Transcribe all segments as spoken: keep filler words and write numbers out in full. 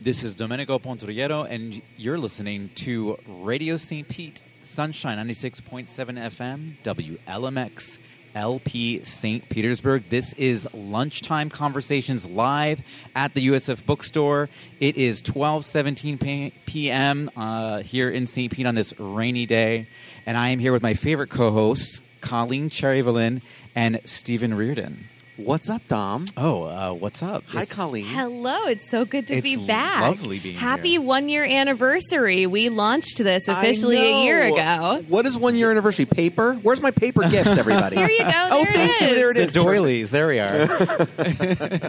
This is Domenico Pontoriero, and you're listening to Radio Saint Pete, Sunshine ninety-six point seven F M, W L M X, L P Saint Petersburg. This is Lunchtime Conversations live at the U S F Bookstore. It is twelve seventeen p.m. Uh, here in Saint Pete on this rainy day, and I am here with my favorite co-hosts, Colleen Cherry-Valin and Stephen Reardon. What's up, Dom? Oh, uh, what's up? Hi, it's, Colleen. Hello. It's so good to it's be back. Lovely being Happy here. one-year anniversary. We launched this officially a year ago. What is one year anniversary? Paper? Where's my paper gifts, everybody? Here you go. There oh, it thank is. you. There it The is. doilies. There we are.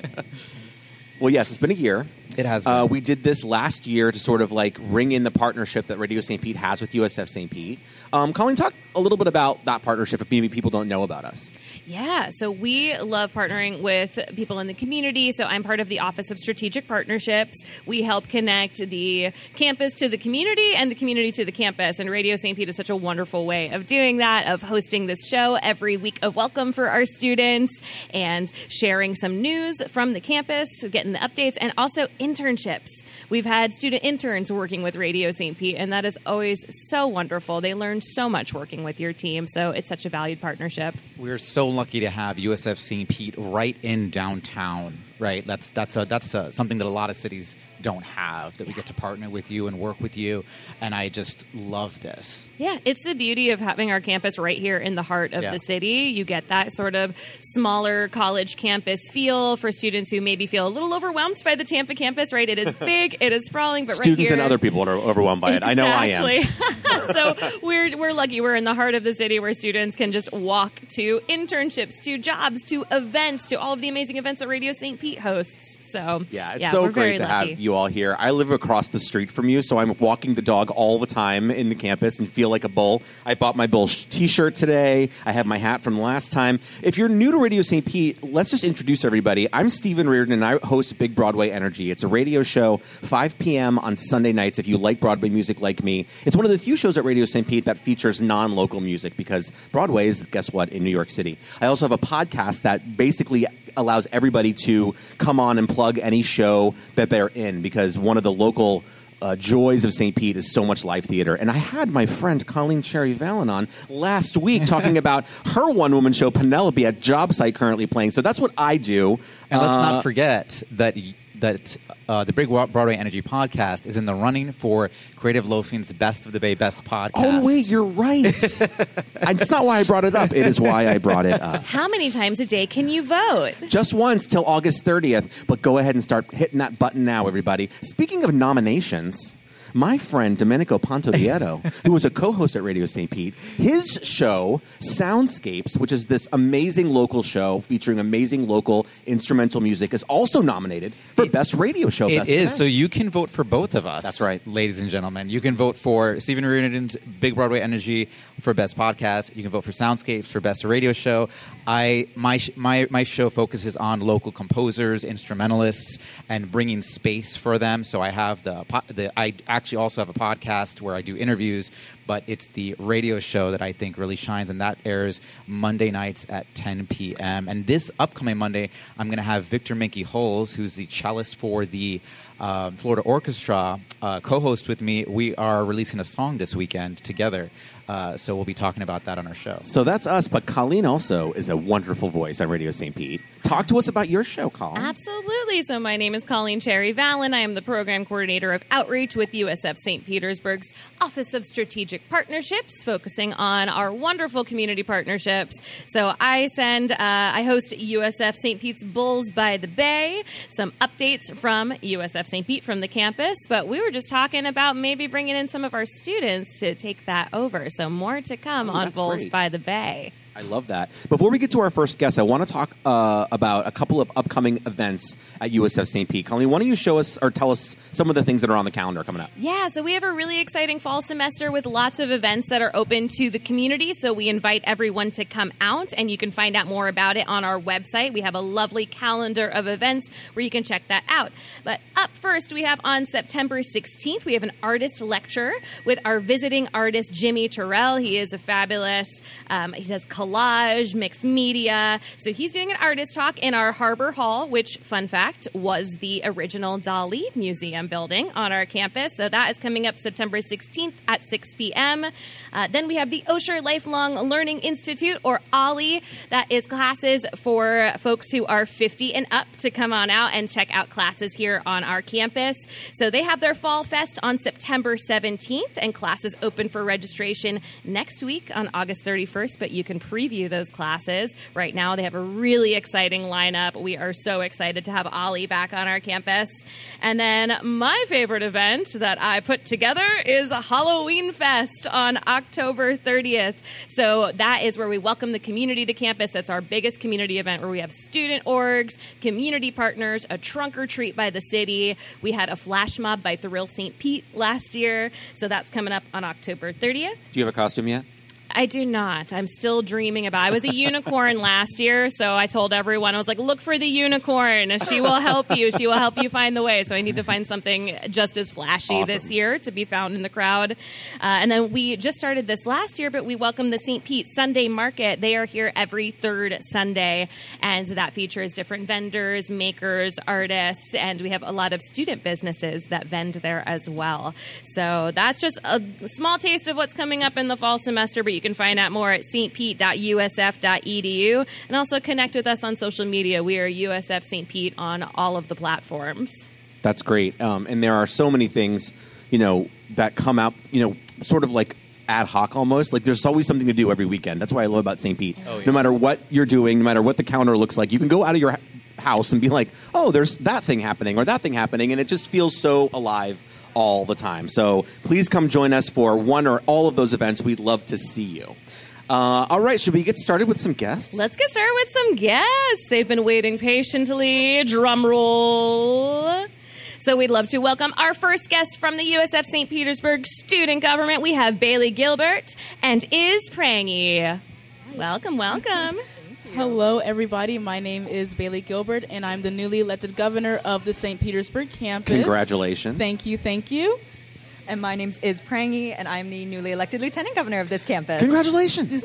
Well, yes, it's been a year. It has been. Uh, we did this last year to sort of like ring in the partnership that Radio Saint Pete has with U S F Saint Pete. Um, Colleen, talk a little bit about that partnership if maybe people don't know about us. Yeah, so we love partnering with people in the community. So I'm part of the Office of Strategic Partnerships. We help connect the campus to the community and the community to the campus. And Radio Saint Pete is such a wonderful way of doing that, of hosting this show every week of welcome for our students and sharing some news from the campus, getting the updates, and also internships. We've had student interns working with Radio Saint Pete, and that is always so wonderful. They learn so much working with your team, so it's such a valued partnership. We're so lucky to have U S F Saint Pete right in downtown, right? That's that's a, that's a, something that a lot of cities don't have, that we get to partner with you and work with you, and I just love this. Yeah, it's the beauty of having our campus right here in the heart of Yeah. the city. You get that sort of smaller college campus feel for students who maybe feel a little overwhelmed by the Tampa campus, right? It is big, it is sprawling, but Students right here... and other people are overwhelmed by it. I know I am. Exactly. So we're, we're lucky. We're in the heart of the city where students can just walk to internships, to jobs, to events, to all of the amazing events that Radio Saint Pete hosts. So Yeah, it's yeah, so we're very great to lucky. have you all here. I live across the street from you, so I'm walking the dog all the time in the campus and feel like a bull. I bought my bull sh- t-shirt today. I have my hat from last time. If you're new to Radio Saint Pete, let's just introduce everybody. I'm Stephen Reardon, and I host Big Broadway Energy. It's a radio show, five p.m. on Sunday nights if you like Broadway music like me. It's one of the few shows at Radio Saint Pete that features non-local music because Broadway is, guess what, in New York City. I also have a podcast that basically allows everybody to come on and plug any show that they're in because one of the local uh, joys of Saint Pete is so much live theater. And I had my friend Colleen Cherry-Valin on last week talking about her one-woman show, Penelope, at Job Site currently playing. So that's what I do. And let's Uh, not forget that that uh, the Big Broadway Energy podcast is in the running for Creative Loafing's Best of the Bay Best podcast. Oh, wait, you're right. It's not why I brought it up. It is why I brought it up. How many times a day can you vote? Just once till August thirtieth. But go ahead and start hitting that button now, everybody. Speaking of nominations, my friend Domenico Pontoriero, who was a co-host at Radio Saint Pete, his show, Soundscapes, which is this amazing local show featuring amazing local instrumental music, is also nominated for It- Best Radio Show. It Best is. Event. So you can vote for both of us. That's right. Ladies and gentlemen. You can vote for Stephen Reardon's Big Broadway Energy for Best Podcast. You can vote for Soundscapes for Best Radio Show. I my sh- my my show focuses on local composers, instrumentalists, and bringing space for them. So I have the po- the I actually also have a podcast where I do interviews, but it's the radio show that I think really shines, and that airs Monday nights at ten p.m. And this upcoming Monday, I'm going to have Victor Minky Holes, who's the cellist for the uh, Florida Orchestra, uh, co-host with me. We are releasing a song this weekend together. Uh, so we'll be talking about that on our show. So that's us, but Colleen also is a wonderful voice on Radio Saint Pete. Talk to us about your show, Colleen. Absolutely. So my name is Colleen Cherry-Valin. I am the program coordinator of outreach with U S F Saint Petersburg's Office of Strategic Partnerships, focusing on our wonderful community partnerships. So I send, uh, I host U S F Saint Pete's Bulls by the Bay, some updates from U S F Saint Pete from the campus, but we were just talking about maybe bringing in some of our students to take that over. So more to come Oh, on that's Bulls great. by the Bay. I love that. Before we get to our first guest, I want to talk uh, about a couple of upcoming events at U S F Saint Pete. Colleen, why don't you show us or tell us some of the things that are on the calendar coming up? Yeah, so we have a really exciting fall semester with lots of events that are open to the community. So we invite everyone to come out, and you can find out more about it on our website. We have a lovely calendar of events where you can check that out. But up first, we have on September sixteenth, we have an artist lecture with our visiting artist, Jimmy Terrell. He is a fabulous, um, he does collage collage, mixed media. So he's doing an artist talk in our Harbor Hall, which, fun fact, was the original Dali Museum building on our campus. So that is coming up September sixteenth at six p.m. Uh, then we have the Osher Lifelong Learning Institute, or OLLI. That is classes for folks who are fifty and up to come on out and check out classes here on our campus. So they have their Fall Fest on September seventeenth, and classes open for registration next week on August thirty-first, but you can preview those classes. Right now, they have a really exciting lineup. We are so excited to have OLLI back on our campus. And then my favorite event that I put together is Halloween Fest on October thirtieth. So that is where we welcome the community to campus. That's our biggest community event, where we have student orgs, community partners, a trunk or treat by the city. We had a flash mob by Thrill Saint Pete last year. So that's coming up on October thirtieth. Do you have a costume yet? I do not. I'm still dreaming about it. I was a unicorn last year, so I told everyone, I was like, look for the unicorn. She will help you. She will help you find the way. So I need to find something just as flashy Awesome. this year to be found in the crowd. Uh, and then we just started this last year, but we welcome the Saint Pete Sunday Market. They are here every third Sunday, and that features different vendors, makers, artists, and we have a lot of student businesses that vend there as well. So that's just a small taste of what's coming up in the fall semester, but you can find out more at s t pete dot u s f dot e d u, and also connect with us on social media. We are U S F Saint Pete on all of the platforms. That's great. Um, and there are so many things, you know, that come out, you know, sort of like ad hoc almost. Like there's always something to do every weekend. That's what I love about Saint Pete. Oh, yeah. No matter what you're doing, no matter what the calendar looks like, you can go out of your house and be like, oh, there's that thing happening or that thing happening. And it just feels so alive all the time. So please come join us for one or all of those events. We'd love to see you. Uh, all right, should we get started with some guests? Let's get started with some guests. They've been waiting patiently. Drum roll. So we'd love to welcome our first guest from the U S F Saint Petersburg student government. We have Bailey Gilbert and Iz Prangy. Welcome, welcome. Hello, everybody. My name is Bailey Gilbert, and I'm the newly elected governor of the Saint Petersburg campus. Congratulations. Thank you, thank you. And my name's Iz Prangy, and I'm the newly elected lieutenant governor of this campus. Congratulations.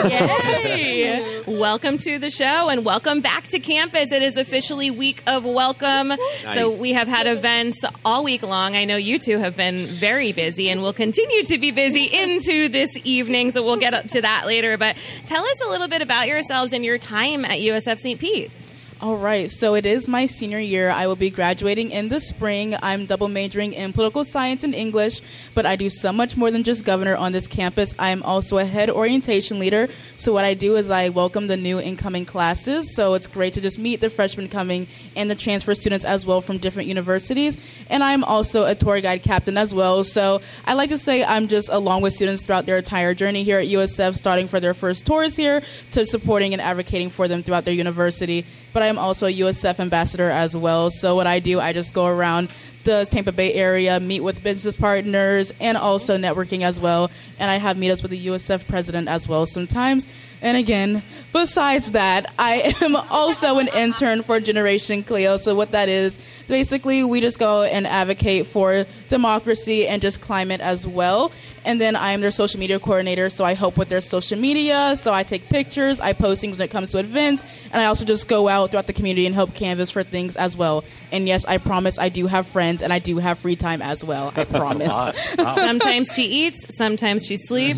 Yay. Welcome to the show, and welcome back to campus. It is officially week of welcome. Nice. So we have had events all week long. I know you two have been very busy and will continue to be busy into this evening, so we'll get up to that later. But tell us a little bit about yourselves and your time at U S F Saint Pete. All right, so it is my senior year. I will be graduating in the spring. I'm double majoring in political science and English, but I do so much more than just governor on this campus. I'm also a head orientation leader. So what I do is I welcome the new incoming classes. So it's great to just meet the freshmen coming and the transfer students as well from different universities. And I'm also a tour guide captain as well. So I like to say I'm just along with students throughout their entire journey here at U S F, starting for their first tours here to supporting and advocating for them throughout their university. But I'm also a U S F ambassador as well. So what I do, I just go around the Tampa Bay area, meet with business partners, and also networking as well. And I have meetups with the U S F president as well sometimes. And again, besides that, I am also an intern for Generation Clio. So what that is, basically, we just go and advocate for democracy and just climate as well. And then I am their social media coordinator, so I help with their social media. So I take pictures, I post things when it comes to events, and I also just go out throughout the community and help canvas for things as well. And yes, I promise I do have friends, and I do have free time as well. I promise. Wow. Sometimes she eats, sometimes she sleeps.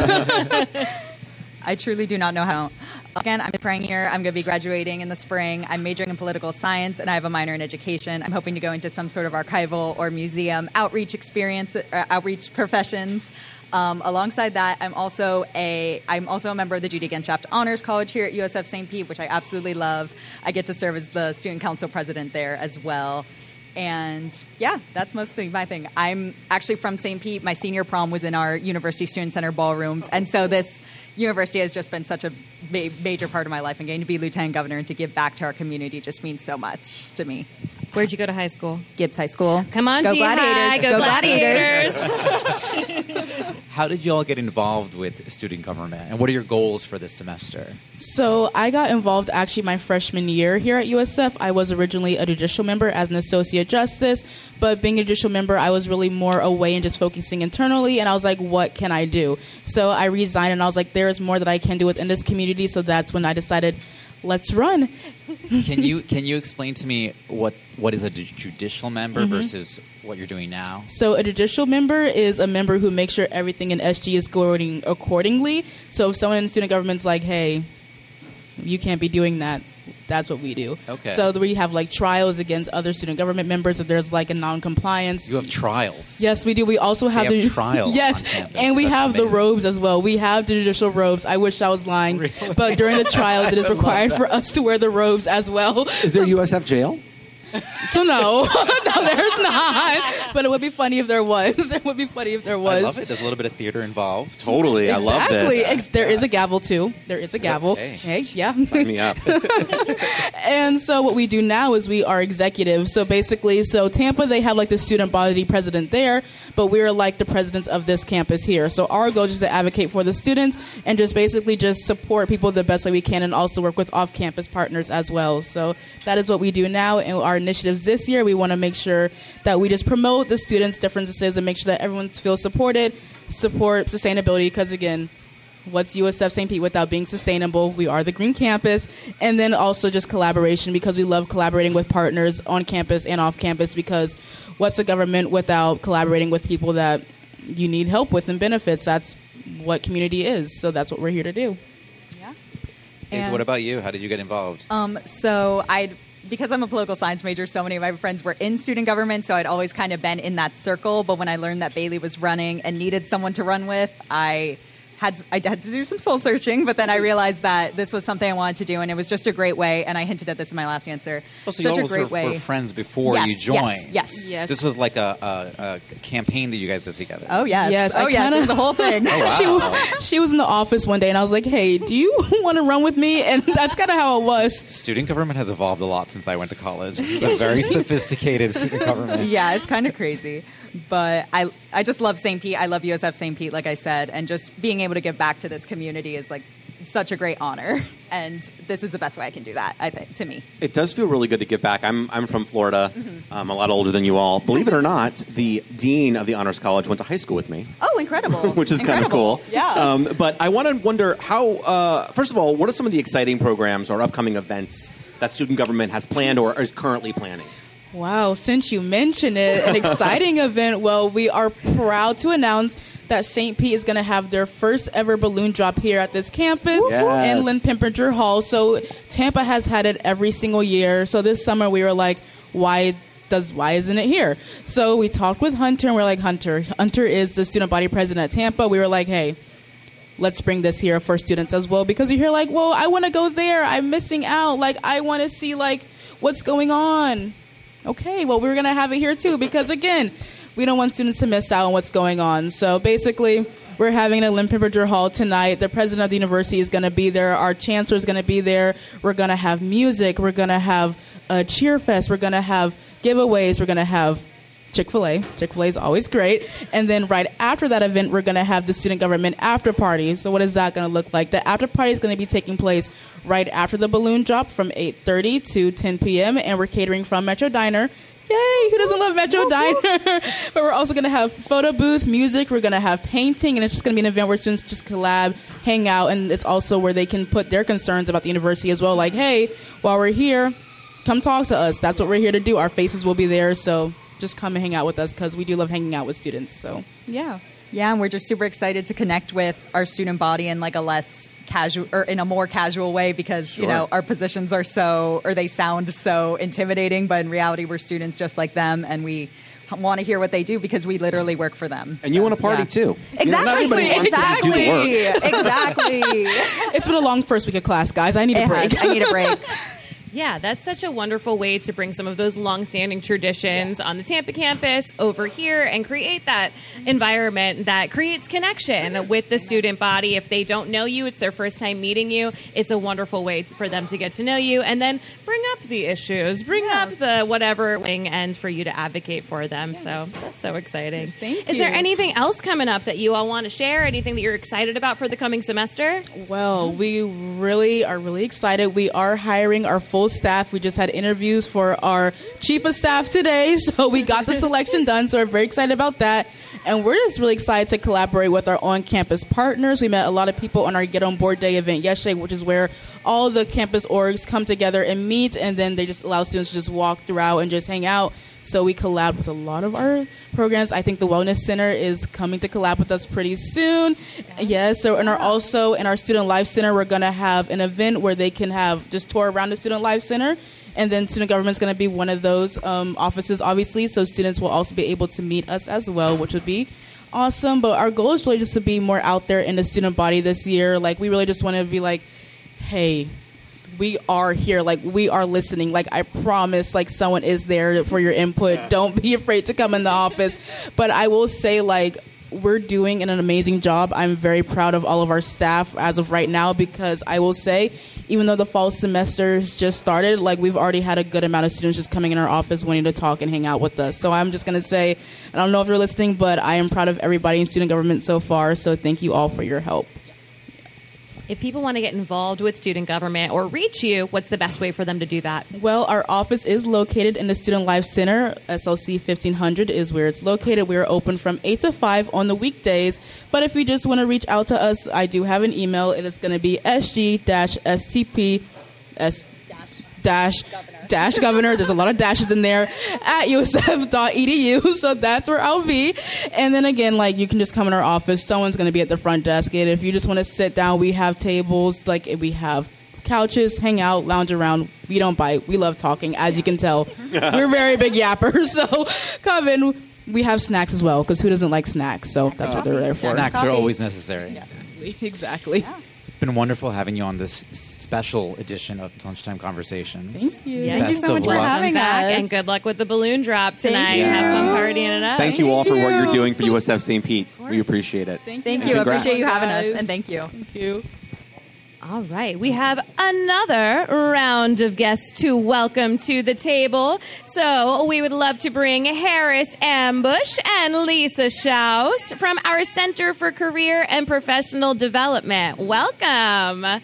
I truly do not know how. Again, I'm praying here. I'm going to be graduating in the spring. I'm majoring in political science, and I have a minor in education. I'm hoping to go into some sort of archival or museum outreach experience, uh, outreach professions. Um, alongside that, I'm also a I'm also a member of the Judy Genshaft Honors College here at U S F Saint Pete, which I absolutely love. I get to serve as the student council president there as well. And yeah, that's mostly my thing. I'm actually from Saint Pete. My senior prom was in our University Student Center ballrooms. And so this university has just been such a ma- major part of my life. And getting to be lieutenant governor and to give back to our community just means so much to me. Where'd you go to high school? Gibbs High School. Come on, go G-High. Gladiators. Go, go Gladiators. Gladiators. how did you all get involved with student government, and what are your goals for this semester? So I got involved actually my freshman year here at U S F. I was originally a judicial member as an associate justice, but being a judicial member, I was really more away and just focusing internally, and I was like, what can I do? So I resigned, and I was like, there is more that I can do within this community, so that's when I decided, let's run. Can you can you explain to me what, what is a ju- judicial member mm-hmm. versus what you're doing now? So a judicial member is a member who makes sure everything in S G is going accordingly. So if someone in student government's like, hey, you can't be doing that, that's what we do. Okay. So we have like trials against other student government members if there's like a non-compliance. You have trials. Yes, we do. We also have, they the have trials. Yes, on campus. and we That's have amazing. the robes as well. We have the judicial robes. I wish I was lying, Really? but during the trials, it is required for us to wear the robes as well. Is there U S F jail? So no, no, there's not. But it would be funny if there was. It would be funny if there was. I love it. There's a little bit of theater involved. Totally. I love Exactly. this. Ex- There is a gavel too. There is a gavel. Hey. Hey, yeah. Sign me up. And so what we do now is we are executives. So basically, so Tampa, they have like the student body president there, but we're like the presidents of this campus here. So our goal is just to advocate for the students and just basically just support people the best way we can, and also work with off-campus partners as well. So that is what we do now. And our initiatives this year, we want to make sure that we just promote the students' differences and make sure that everyone feels supported, support sustainability, because again, what's U S F Saint Pete without being sustainable? We are the Green Campus. And then also just collaboration, because we love collaborating with partners on campus and off campus, because what's a government without collaborating with people that you need help with and benefits? That's what community is. So that's what we're here to do. Yeah. Hazel, what about you? How did you get involved? Um, so I, because I'm a political science major, so many of my friends were in student government, so I'd always kind of been in that circle. But when I learned that Bailey was running and needed someone to run with, I had I had to do some soul searching. But then I realized that this was something I wanted to do, and it was just a great way. And I hinted at this in my last answer. Oh, so Such you a all great were, way. were friends before yes, you joined. Yes, yes. Yes. This was like a, a, a campaign that you guys did together. Oh yes. Yes, oh I yes. kinda- It was the whole thing. Oh, wow. She, wa- she was in the office one day, and I was like, hey, do you want to run with me? And that's kind of how it was. Student government has evolved a lot since I went to college. It's a very sophisticated student government. Yeah, it's kind of crazy. But I I just love Saint Pete. I love U S F Saint Pete, like I said. And just being able to give back to this community is like such a great honor. And this is the best way I can do that, I think, to me. It does feel really good to give back. I'm I'm from Florida. I'm a lot older than you all. Believe it or not, the dean of the Honors College went to high school with me. Oh, incredible. Which is kind of Incredible. cool. Yeah. Um, but I want to wonder how, uh, first of all, what are some of the exciting programs or upcoming events that student government has planned or is currently planning? Wow, since you mentioned it, an exciting event. Well, we are proud to announce that Saint Pete is going to have their first ever balloon drop here at this campus Yes. in Lynn Pemberger Hall. So Tampa has had it every single year. So this summer we were like, why does why isn't it here? So we talked with Hunter, and we're like, Hunter, Hunter is the student body president at Tampa. We were like, hey, let's bring this here for students as well, because you hear like, well, I want to go there. I'm missing out. Like, I want to see like what's going on. Okay, well, we're going to have it here too, because again, we don't want students to miss out on what's going on. So basically, we're having it at Lynn Pemberger Hall tonight. The president of the university is going to be there. Our chancellor is going to be there. We're going to have music. We're going to have a cheer fest. We're going to have giveaways. We're going to have Chick-fil-A. Chick-fil-A is always great. And then right after that event, we're going to have the student government after party. So what is that going to look like? The after party is going to be taking place right after the balloon drop from eight thirty to ten p.m. And we're catering from Metro Diner. Yay! Who doesn't love Metro Diner? But we're also going to have photo booth, music. We're going to have painting. And it's just going to be an event where students just collab, hang out. And it's also where they can put their concerns about the university as well. Like, hey, while we're here, come talk to us. That's what we're here to do. Our faces will be there. So just come and hang out with us, because we do love hanging out with students. So, yeah. Yeah, and we're just super excited to connect with our student body in like a less casual or in a more casual way, because Sure. you know our positions are so or they sound so intimidating, but in reality we're students just like them, and we want to hear what they do because we literally work for them. And you So, want to party yeah. too. You know, not Exactly, everybody wants to exactly, do the work. exactly. It's been a long first week of class, guys. I need a It break. has. I need a break. Yeah, that's such a wonderful way to bring some of those long-standing traditions on the Tampa campus over here and create that environment that creates connection with the student body. If they don't know you, it's their first time meeting you. It's a wonderful way for them to get to know you and then bring up the issues, bring Yes. up the whatever wing, and for you to advocate for them. So that's so exciting. Yes, thank Is there you. anything else coming up that you all want to share? Anything that you're excited about for the coming semester? Well, we really are really excited. We are hiring our full staff. We just had interviews for our chief of staff today, so we got the selection done. So we're very excited about that. And we're just really excited to collaborate with our on-campus partners. We met a lot of people on our Get On Board Day event yesterday, which is where all the campus orgs come together and meet, and then they just allow students to just walk throughout and just hang out. So we collab with a lot of our programs. I think the Wellness Center is coming to collab with us pretty soon. Yes. So, and our, also in our Student Life Center, we're going to have an event where they can have just tour around the Student Life Center. And then Student Government is going to be one of those um, offices, obviously. So students will also be able to meet us as well, which would be awesome. But our goal is really just to be more out there in the student body this year. Like, we really just want to be like, hey, we are here. Like, we are listening. Like, I promise, like, someone is there for your input. Don't be afraid to come in the office. But I will say, like, we're doing an amazing job. I'm very proud of all of our staff as of right now, because I will say, even though the fall semesters just started, like, we've already had a good amount of students just coming in our office wanting to talk and hang out with us. So I'm just going to say, I don't know if you're listening, but I am proud of everybody in student government so far. So thank you all for your help. If people want to get involved with student government or reach you, what's the best way for them to do that? Well, our office is located in the Student Life Center. S L C fifteen hundred is where it's located. We are open from eight to five on the weekdays. But if you just want to reach out to us, I do have an email. It is going to be S G S T P S dash dash governor. There's a lot of dashes in there at U S F dot E D U. So that's where I'll be. And then again, like, you can just come in our office. Someone's going to be at the front desk. And if you just want to sit down, we have tables. Like, we have couches, hang out, lounge around. We don't bite. We love talking, as you can tell. We're very big yappers. So come in. We have snacks as well, because who doesn't like snacks? So that's what they're there for. Snacks are Coffee. always necessary. Exactly. It's been wonderful having you on this special edition of Lunchtime Conversations. Thank you. Yeah, Thank you Best so of much for luck. having back, us. and good luck with the balloon drop tonight. you. Have fun partying it up. Thank you all for what you. you're doing for U S F Saint Pete. We appreciate it. Thank Thank you. you. I Congrats. appreciate you having us, Guys. and thank you. Thank you. All right, we have another round of guests to welcome to the table. So we would love to bring Harris Ambush and Lisa Schaus from our Center for Career and Professional Development. Welcome.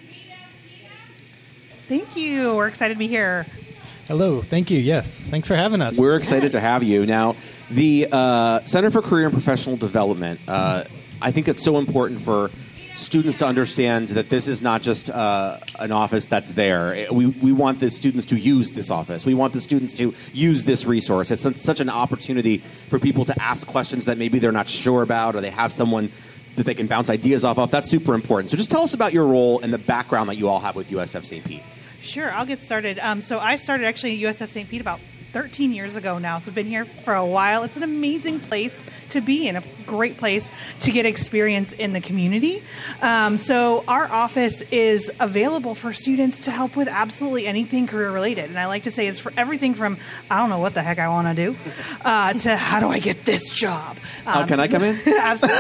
Thank you. We're excited to be here. Hello. Thank you. Yes. Thanks for having us. We're excited to have you. Now, the uh, Center for Career and Professional Development, uh, I think it's so important for students to understand that this is not just uh, an office that's there. We, we want the students to use this office. We want the students to use this resource. It's such an opportunity for people to ask questions that maybe they're not sure about, or they have someone that they can bounce ideas off of. That's super important. So just tell us about your role and the background that you all have with U S F Saint Pete. Sure, I'll get started. Um, so I started actually at U S F Saint Pete about thirteen years ago now, so I've been here for a while. It's an amazing place to be in, a great place to get experience in the community. Um, so our office is available for students to help with absolutely anything career related. And I like to say it's for everything from, I don't know what the heck I want to do, uh, to how do I get this job? Um, Uh, can I come in? Absolutely.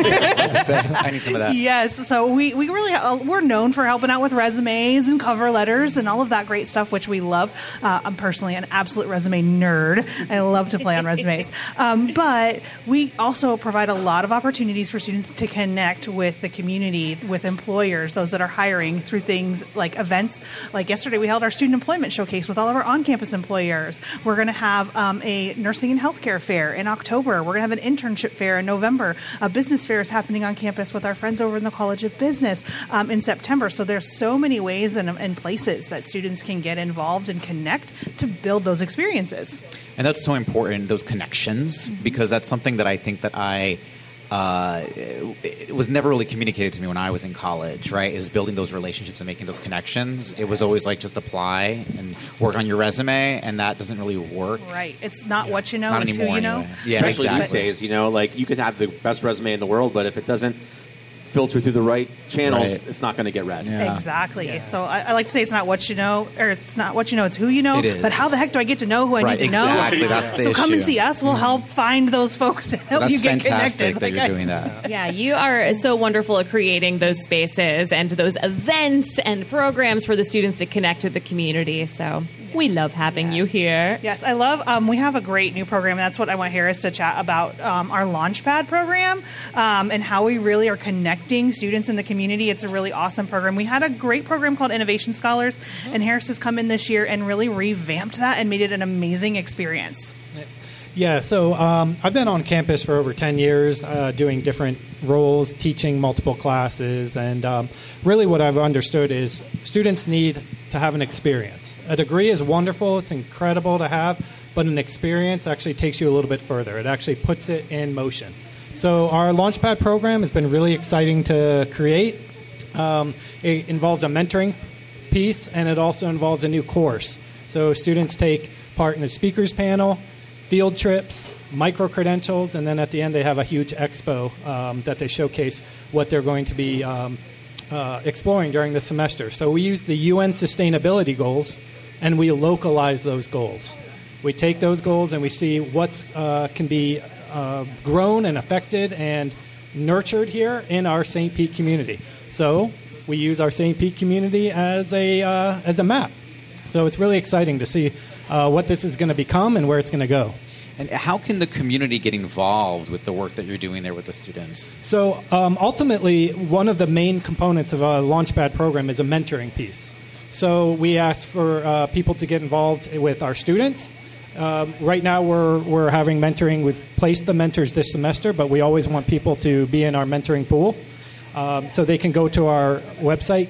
I need some of that. Yes, so we, we really uh, we're known for helping out with resumes and cover letters and all of that great stuff, which we love. Uh, I'm personally an absolute resume nerd. I love to play on resumes, um, but we also provide a lot of opportunities for students to connect with the community, with employers, those that are hiring, through things like events. Like yesterday, we held our student employment showcase with all of our on-campus employers. We're going to have um, a nursing and healthcare fair in October. We're going to have an internship fair in November. A business fair is happening on campus with our friends over in the College of Business um, in September. So there's so many ways and, and places that students can get involved and connect to build those experiences. And that's so important, those connections, because that's something that I think that I uh, it was never really communicated to me when I was in college, right, is building those relationships and making those connections. It was always like just apply and work on your resume, and that doesn't really work. Right. It's not what you know, Not it's anymore, who you know. anyway. Yeah, Especially exactly. these days, you know, like you could have the best resume in the world, but if it doesn't filter through the right channels, Right. it's not going to get read. Yeah. Exactly. So I, I like to say it's not what you know, or it's not what you know, it's who you know. It is. But how the heck do I get to know who I Right, need to know? exactly. That's the so come and issue. see us. We'll help find those folks and help That's you get fantastic connected. that you're I- doing that. Yeah, you are so wonderful at creating those spaces and those events and programs for the students to connect with the community. So We love having Yes. you here. Yes, I love. Um, we have a great new program. That's what I want Harris to chat about. Um, our Launchpad program um, and how we really are connecting students in the community. It's a really awesome program. We had a great program called Innovation Scholars, mm-hmm. and Harris has come in this year and really revamped that and made it an amazing experience. Yeah, so um, I've been on campus for over ten years, uh, doing different roles, teaching multiple classes, and um, really what I've understood is students need to have an experience. A degree is wonderful, it's incredible to have, but an experience actually takes you a little bit further. It actually puts it in motion. So our Launchpad program has been really exciting to create. Um, it involves a mentoring piece, and it also involves a new course. So students take part in the speakers panel, field trips, micro-credentials, and then at the end they have a huge expo um, that they showcase what they're going to be um, uh, exploring during the semester. So we use the U N sustainability goals, and we localize those goals. We take those goals and we see what uh, can be uh, grown and affected and nurtured here in our Saint Pete community. So we use our Saint Pete community as a, uh, as a map. So it's really exciting to see Uh, what this is going to become and where it's going to go. And how can the community get involved with the work that you're doing there with the students? So um, ultimately, one of the main components of a Launchpad program is a mentoring piece. So we ask for uh, people to get involved with our students. Um, right now we're, we're having mentoring. We've placed the mentors this semester, but we always want people to be in our mentoring pool. Um, so they can go to our website,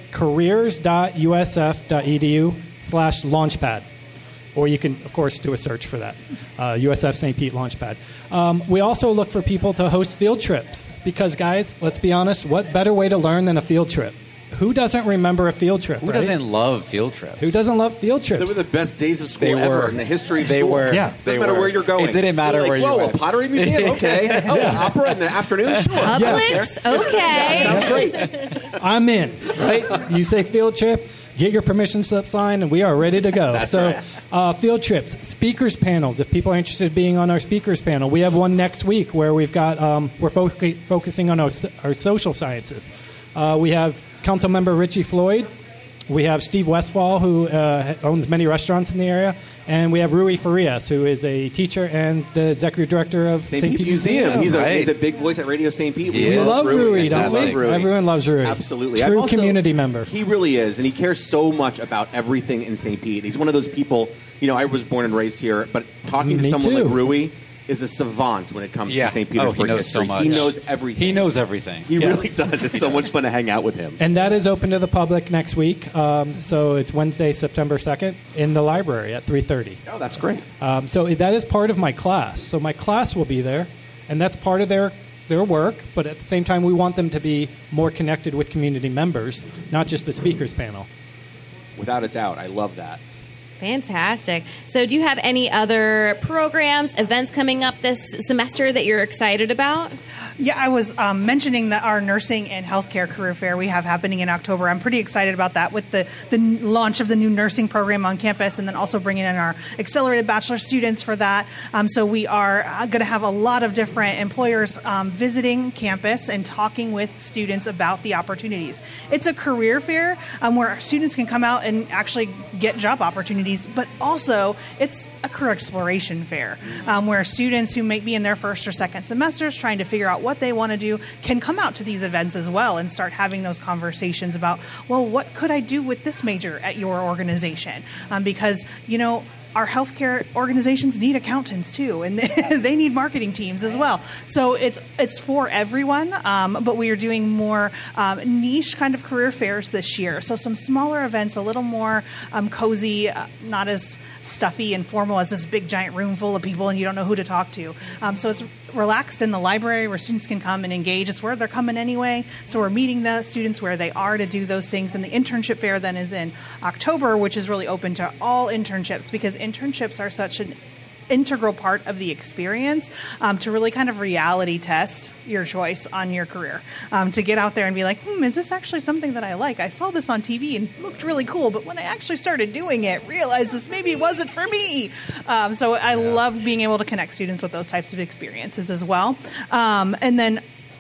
careers.usf.edu slash launchpad. Or you can, of course, do a search for that, uh, U S F Saint Pete Launchpad. Um, we also look for people to host field trips because, guys, let's be honest, what better way to learn than a field trip? Who doesn't remember a field trip, Who right? doesn't love field trips? Who doesn't love field trips? They were the best days of school They ever were. in the history of They school. were. Yeah. Doesn't They matter were. where you're going. It didn't matter You're like, where you Whoa, went. a pottery museum? Okay. Oh, an opera in the afternoon? Sure. Publix? Okay. Sounds great. I'm in, right? You say field trip, get your permission slip signed, and we are ready to go. That's so, right. uh, field trips, speakers panels. If people are interested in being on our speakers panel, we have one next week where we've got um, we're fo- focusing on our, our social sciences. Uh, we have Council Member Richie Floyd. We have Steve Westfall, who uh, owns many restaurants in the area. And we have Rui Farias, who is a teacher and the executive director of Saint Saint Pete Pete Museum. Museum. He's, a, Right. he's a big voice at Radio Saint Pete. He We is. love Rui, don't we? Fantastic. Rui. Everyone loves Rui. Absolutely. True I've also- community member. He really is, and he cares so much about everything in Saint Pete. He's one of those people, you know, I was born and raised here, but talking to Me someone too. like Rui is a savant when it comes Yeah. to Saint Oh, Petersburg he knows history. so much. He knows everything. He knows everything. He Yes. really does. It's so much fun to hang out with him. And that is open to the public next week. Um, so it's Wednesday, September second, in the library at three thirty. Oh, that's great. Um, so that is part of my class. So my class will be there, and that's part of their their work. But at the same time, we want them to be more connected with community members, not just the speakers panel. Without a doubt. I love that. Fantastic. So do you have any other programs, events coming up this semester that you're excited about? Yeah, I was um, mentioning that our nursing and healthcare career fair we have happening in October. I'm pretty excited about that with the, the launch of the new nursing program on campus and then also bringing in our accelerated bachelor students for that. Um, so we are uh, going to have a lot of different employers um, visiting campus and talking with students about the opportunities. It's a career fair um, where our students can come out and actually get job opportunities, but also it's a career exploration fair um, where students who may be in their first or second semesters trying to figure out what they want to do can come out to these events as well and start having those conversations about, well, what could I do with this major at your organization? Um, because, you know, our healthcare organizations need accountants too, and they need marketing teams as well. So it's it's for everyone, um, but we are doing more um, niche kind of career fairs this year. So some smaller events, a little more um, cozy, uh, not as stuffy and formal as this big giant room full of people and you don't know who to talk to. Um, so it's relaxed in the library where students can come and engage. It's where they're coming anyway. So we're meeting the students where they are to do those things. And the internship fair then is in October, which is really open to all internships because internships are such an integral part of the experience um, to really kind of reality test your choice on your career, um, to get out there and be like, hmm, is this actually something that I like? I saw this on T V and it looked really cool, but when I actually started doing it, realized this maybe wasn't for me. Um, so I love being able to connect students with those types of experiences as well. Um, and then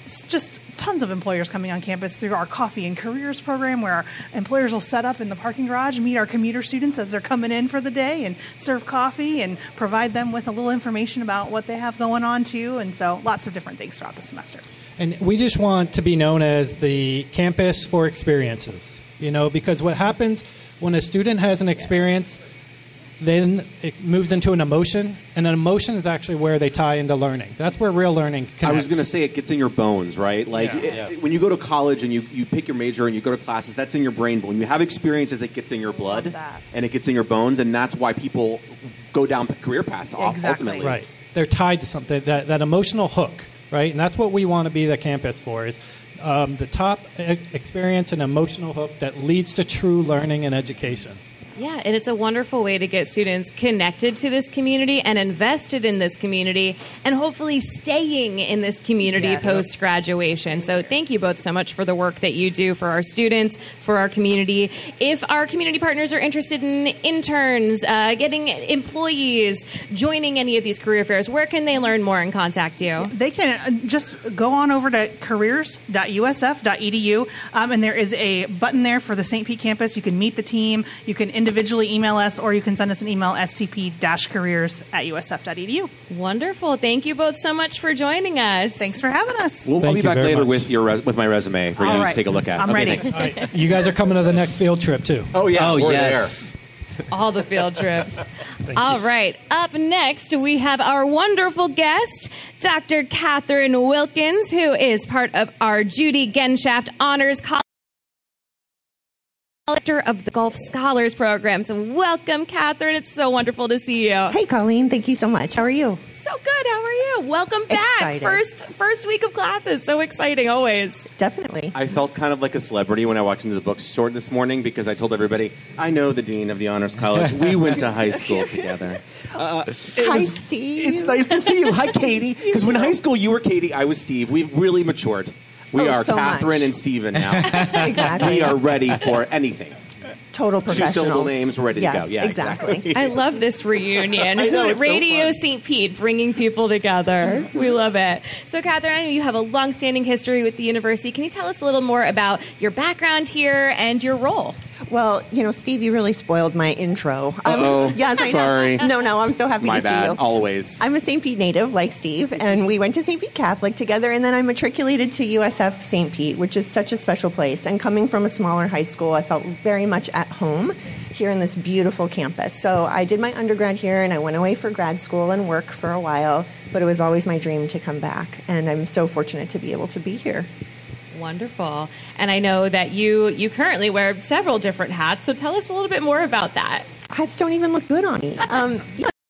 s- just tons of employers coming on campus through our Coffee and Careers program, where our employers will set up in the parking garage, meet our commuter students as they're coming in for the day, and serve coffee and provide them with a little information about what they have going on too. And so lots of different things throughout the semester. And we just want to be known as the campus for experiences, you know, because what happens when a student has an experience, then it moves into an emotion, and an emotion is actually where they tie into learning. That's where real learning connects. I was going to say it gets in your bones, right? Like Yeah. it- Yes. when you go to college and you, you pick your major and you go to classes, that's in your brain. But when you have experiences, it gets in your blood that. and it gets in your bones, and that's why people go down career paths. ul- Exactly. Ultimately, Right. They're tied to something, that, that emotional hook, right? And that's what we want to be the campus for, is um, the top e- experience and emotional hook that leads to true learning and education. Yeah, and it's a wonderful way to get students connected to this community and invested in this community, and hopefully staying in this community Yes. post-graduation. So thank you both so much for the work that you do for our students, for our community. If our community partners are interested in interns, uh, getting employees, joining any of these career fairs, where can they learn more and contact you? They can uh, just go on over to careers dot U S F dot E D U, um, and there is a button there for the Saint Pete campus. You can meet the team. You can individually email us, or you can send us an email, S T P careers at U S F dot E D U. Wonderful. Thank you both so much for joining us. Thanks for having us. We'll, I'll Thank be you back very later much. with your res- with my resume for you All to right. take a look at. I'm Okay, ready. thanks. All right. You guys are coming to the next field trip, too. Oh yeah. Oh, we're yes. All the field trips. All right. Up next, we have our wonderful guest, Doctor Catherine Wilkins, who is part of our Judy Genshaft Honors College. Director of the Gulf Scholars Program. So welcome, Catherine. It's so wonderful to see you. Hey, Colleen. Thank you so much. How are you? So good. How are you? Welcome back. Excited. First first week of classes. So exciting always. Definitely. I felt kind of like a celebrity when I walked into the bookstore this morning because I told everybody, I know the dean of the Honors College. We went to high school together. Uh, it Hi, was- Steve. It's nice to see you. Hi, Katie. Because when high school you were Katie, I was Steve. We've really matured. We Oh, are so Catherine much. and Steven now. Exactly. We are ready for anything. Total Two professionals. syllable names, we're ready to yes, go. Yeah, exactly. I love this reunion. I know, it's so Radio fun. Saint Pete bringing people together. We love it. So, Catherine, I know you have a long-standing history with the university. Can you tell us a little more about your background here and your role? Well, you know, Steve, you really spoiled my intro. Um, Uh-oh. yes, I know. Sorry. No, no, I'm so happy My to see bad. you. Always. I'm a Saint Pete native, like Steve, and we went to Saint Pete Catholic together, and then I matriculated to U S F Saint Pete, which is such a special place. And coming from a smaller high school, I felt very much at home here in this beautiful campus. So I did my undergrad here, and I went away for grad school and work for a while, but it was always my dream to come back, and I'm so fortunate to be able to be here. Wonderful. And I know that you you currently wear several different hats, so tell us a little bit more about that. Hats don't even look good on me. Um, you know,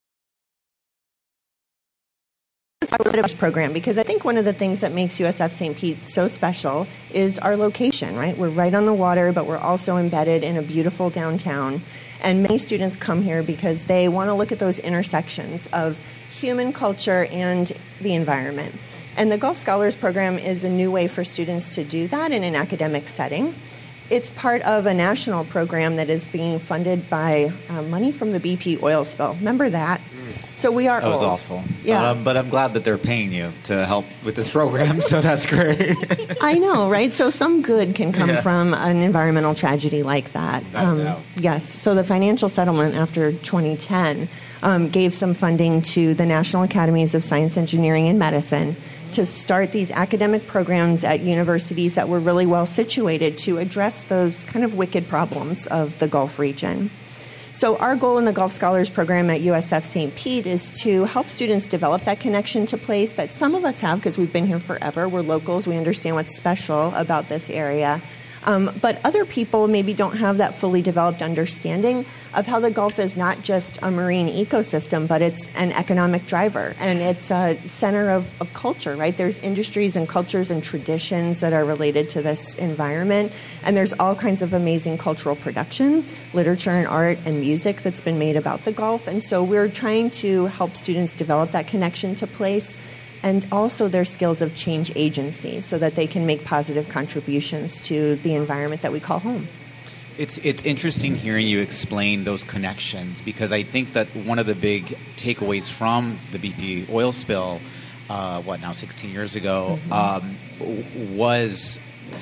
it's a little bit program because I think one of the things that makes U S F Saint Pete so special is our location, right? We're right on the water, but we're also embedded in a beautiful downtown. And many students come here because they want to look at those intersections of human culture and the environment. And the Gulf Scholars Program is a new way for students to do that in an academic setting. It's part of a national program that is being funded by uh, money from the B P oil spill. Remember that? So we are That was old. awful. Yeah. Um, but I'm glad that they're paying you to help with this program, so that's great. I know, right? So some good can come Yeah. from an environmental tragedy like that. Um, yes. So the financial settlement after twenty ten um, gave some funding to the National Academies of Science, Engineering, and Medicine to start these academic programs at universities that were really well situated to address those kind of wicked problems of the Gulf region. So our goal in the Gulf Scholars Program at U S F Saint Pete is to help students develop that connection to place that some of us have because we've been here forever. We're locals. We understand what's special about this area. Um, but other people maybe don't have that fully developed understanding of how the Gulf is not just a marine ecosystem, but it's an economic driver and it's a center of, of culture, right? There's industries and cultures and traditions that are related to this environment. And there's all kinds of amazing cultural production, literature and art and music that's been made about the Gulf. And so we're trying to help students develop that connection to place and also their skills of change agency so that they can make positive contributions to the environment that we call home. It's it's interesting hearing you explain those connections because I think that one of the big takeaways from the B P oil spill uh, what now, sixteen years ago, mm-hmm. um, w- was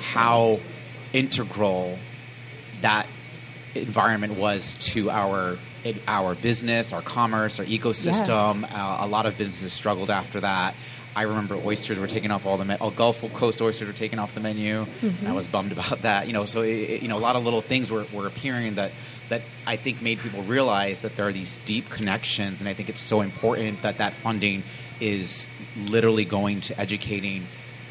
how integral that environment was to our our business, our commerce, our ecosystem. Yes. Uh, a lot of businesses struggled after that. I remember oysters were taken off all the me- all Gulf Coast oysters were taken off the menu, mm-hmm. and I was bummed about that. You know, so it, it, you know, a lot of little things were, were appearing that that I think made people realize that there are these deep connections, and I think it's so important that that funding is literally going to educating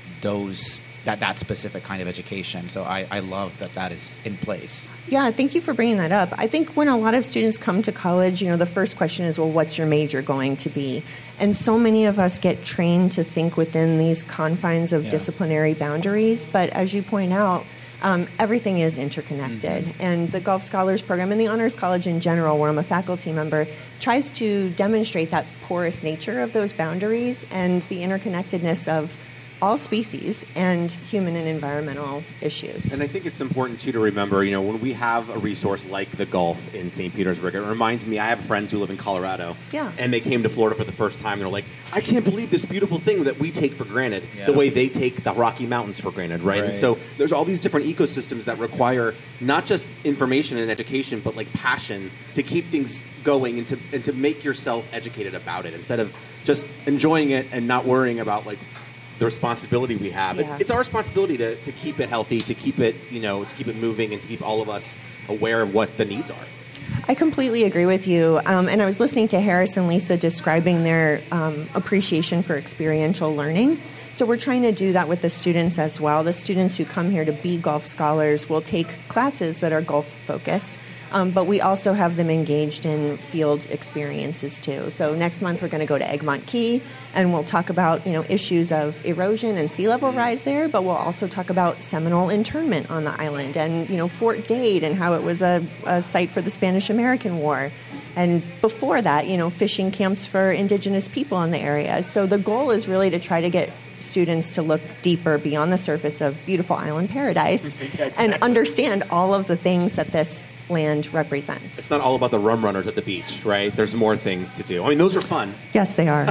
those that that specific kind of education. So I, I love that that is in place. Yeah, thank you for bringing that up. I think when a lot of students come to college, you know, the first question is, well, what's your major going to be? And so many of us get trained to think within these confines of yeah. disciplinary boundaries. But as you point out, um, everything is interconnected. Mm-hmm. And the Gulf Scholars Program and the Honors College in general, where I'm a faculty member, tries to demonstrate that porous nature of those boundaries and the interconnectedness of all species and human and environmental issues. And I think it's important, too, to remember, you know, when we have a resource like the Gulf in Saint Petersburg, it reminds me, I have friends who live in Colorado, yeah. and they came to Florida for the first time, and they're like, I can't believe this beautiful thing that we take for granted, yeah. the way they take the Rocky Mountains for granted, right? right? And so there's all these different ecosystems that require not just information and education, but like passion to keep things going and to, and to make yourself educated about it instead of just enjoying it and not worrying about, like, the responsibility we have. Yeah. It's, it's our responsibility to, to keep it healthy, to keep it, you know, to keep it moving, and to keep all of us aware of what the needs are. I completely agree with you. Um, and I was listening to Harris and Lisa describing their um, appreciation for experiential learning. So we're trying to do that with the students as well. The students who come here to be Gulf Scholars will take classes that are Gulf focused. Um, but we also have them engaged in field experiences too. So next month we're going to go to Egmont Key, and we'll talk about, you know, issues of erosion and sea level rise there. But we'll also talk about Seminole internment on the island, and, you know, Fort Dade and how it was a, a site for the Spanish-American War. And before that, you know, fishing camps for indigenous people in the area. So the goal is really to try to get students to look deeper beyond the surface of beautiful island paradise exactly. and understand all of the things that this land represents. It's not all about the rum runners at the beach, right? There's more things to do. I mean, those are fun. Yes, they are. And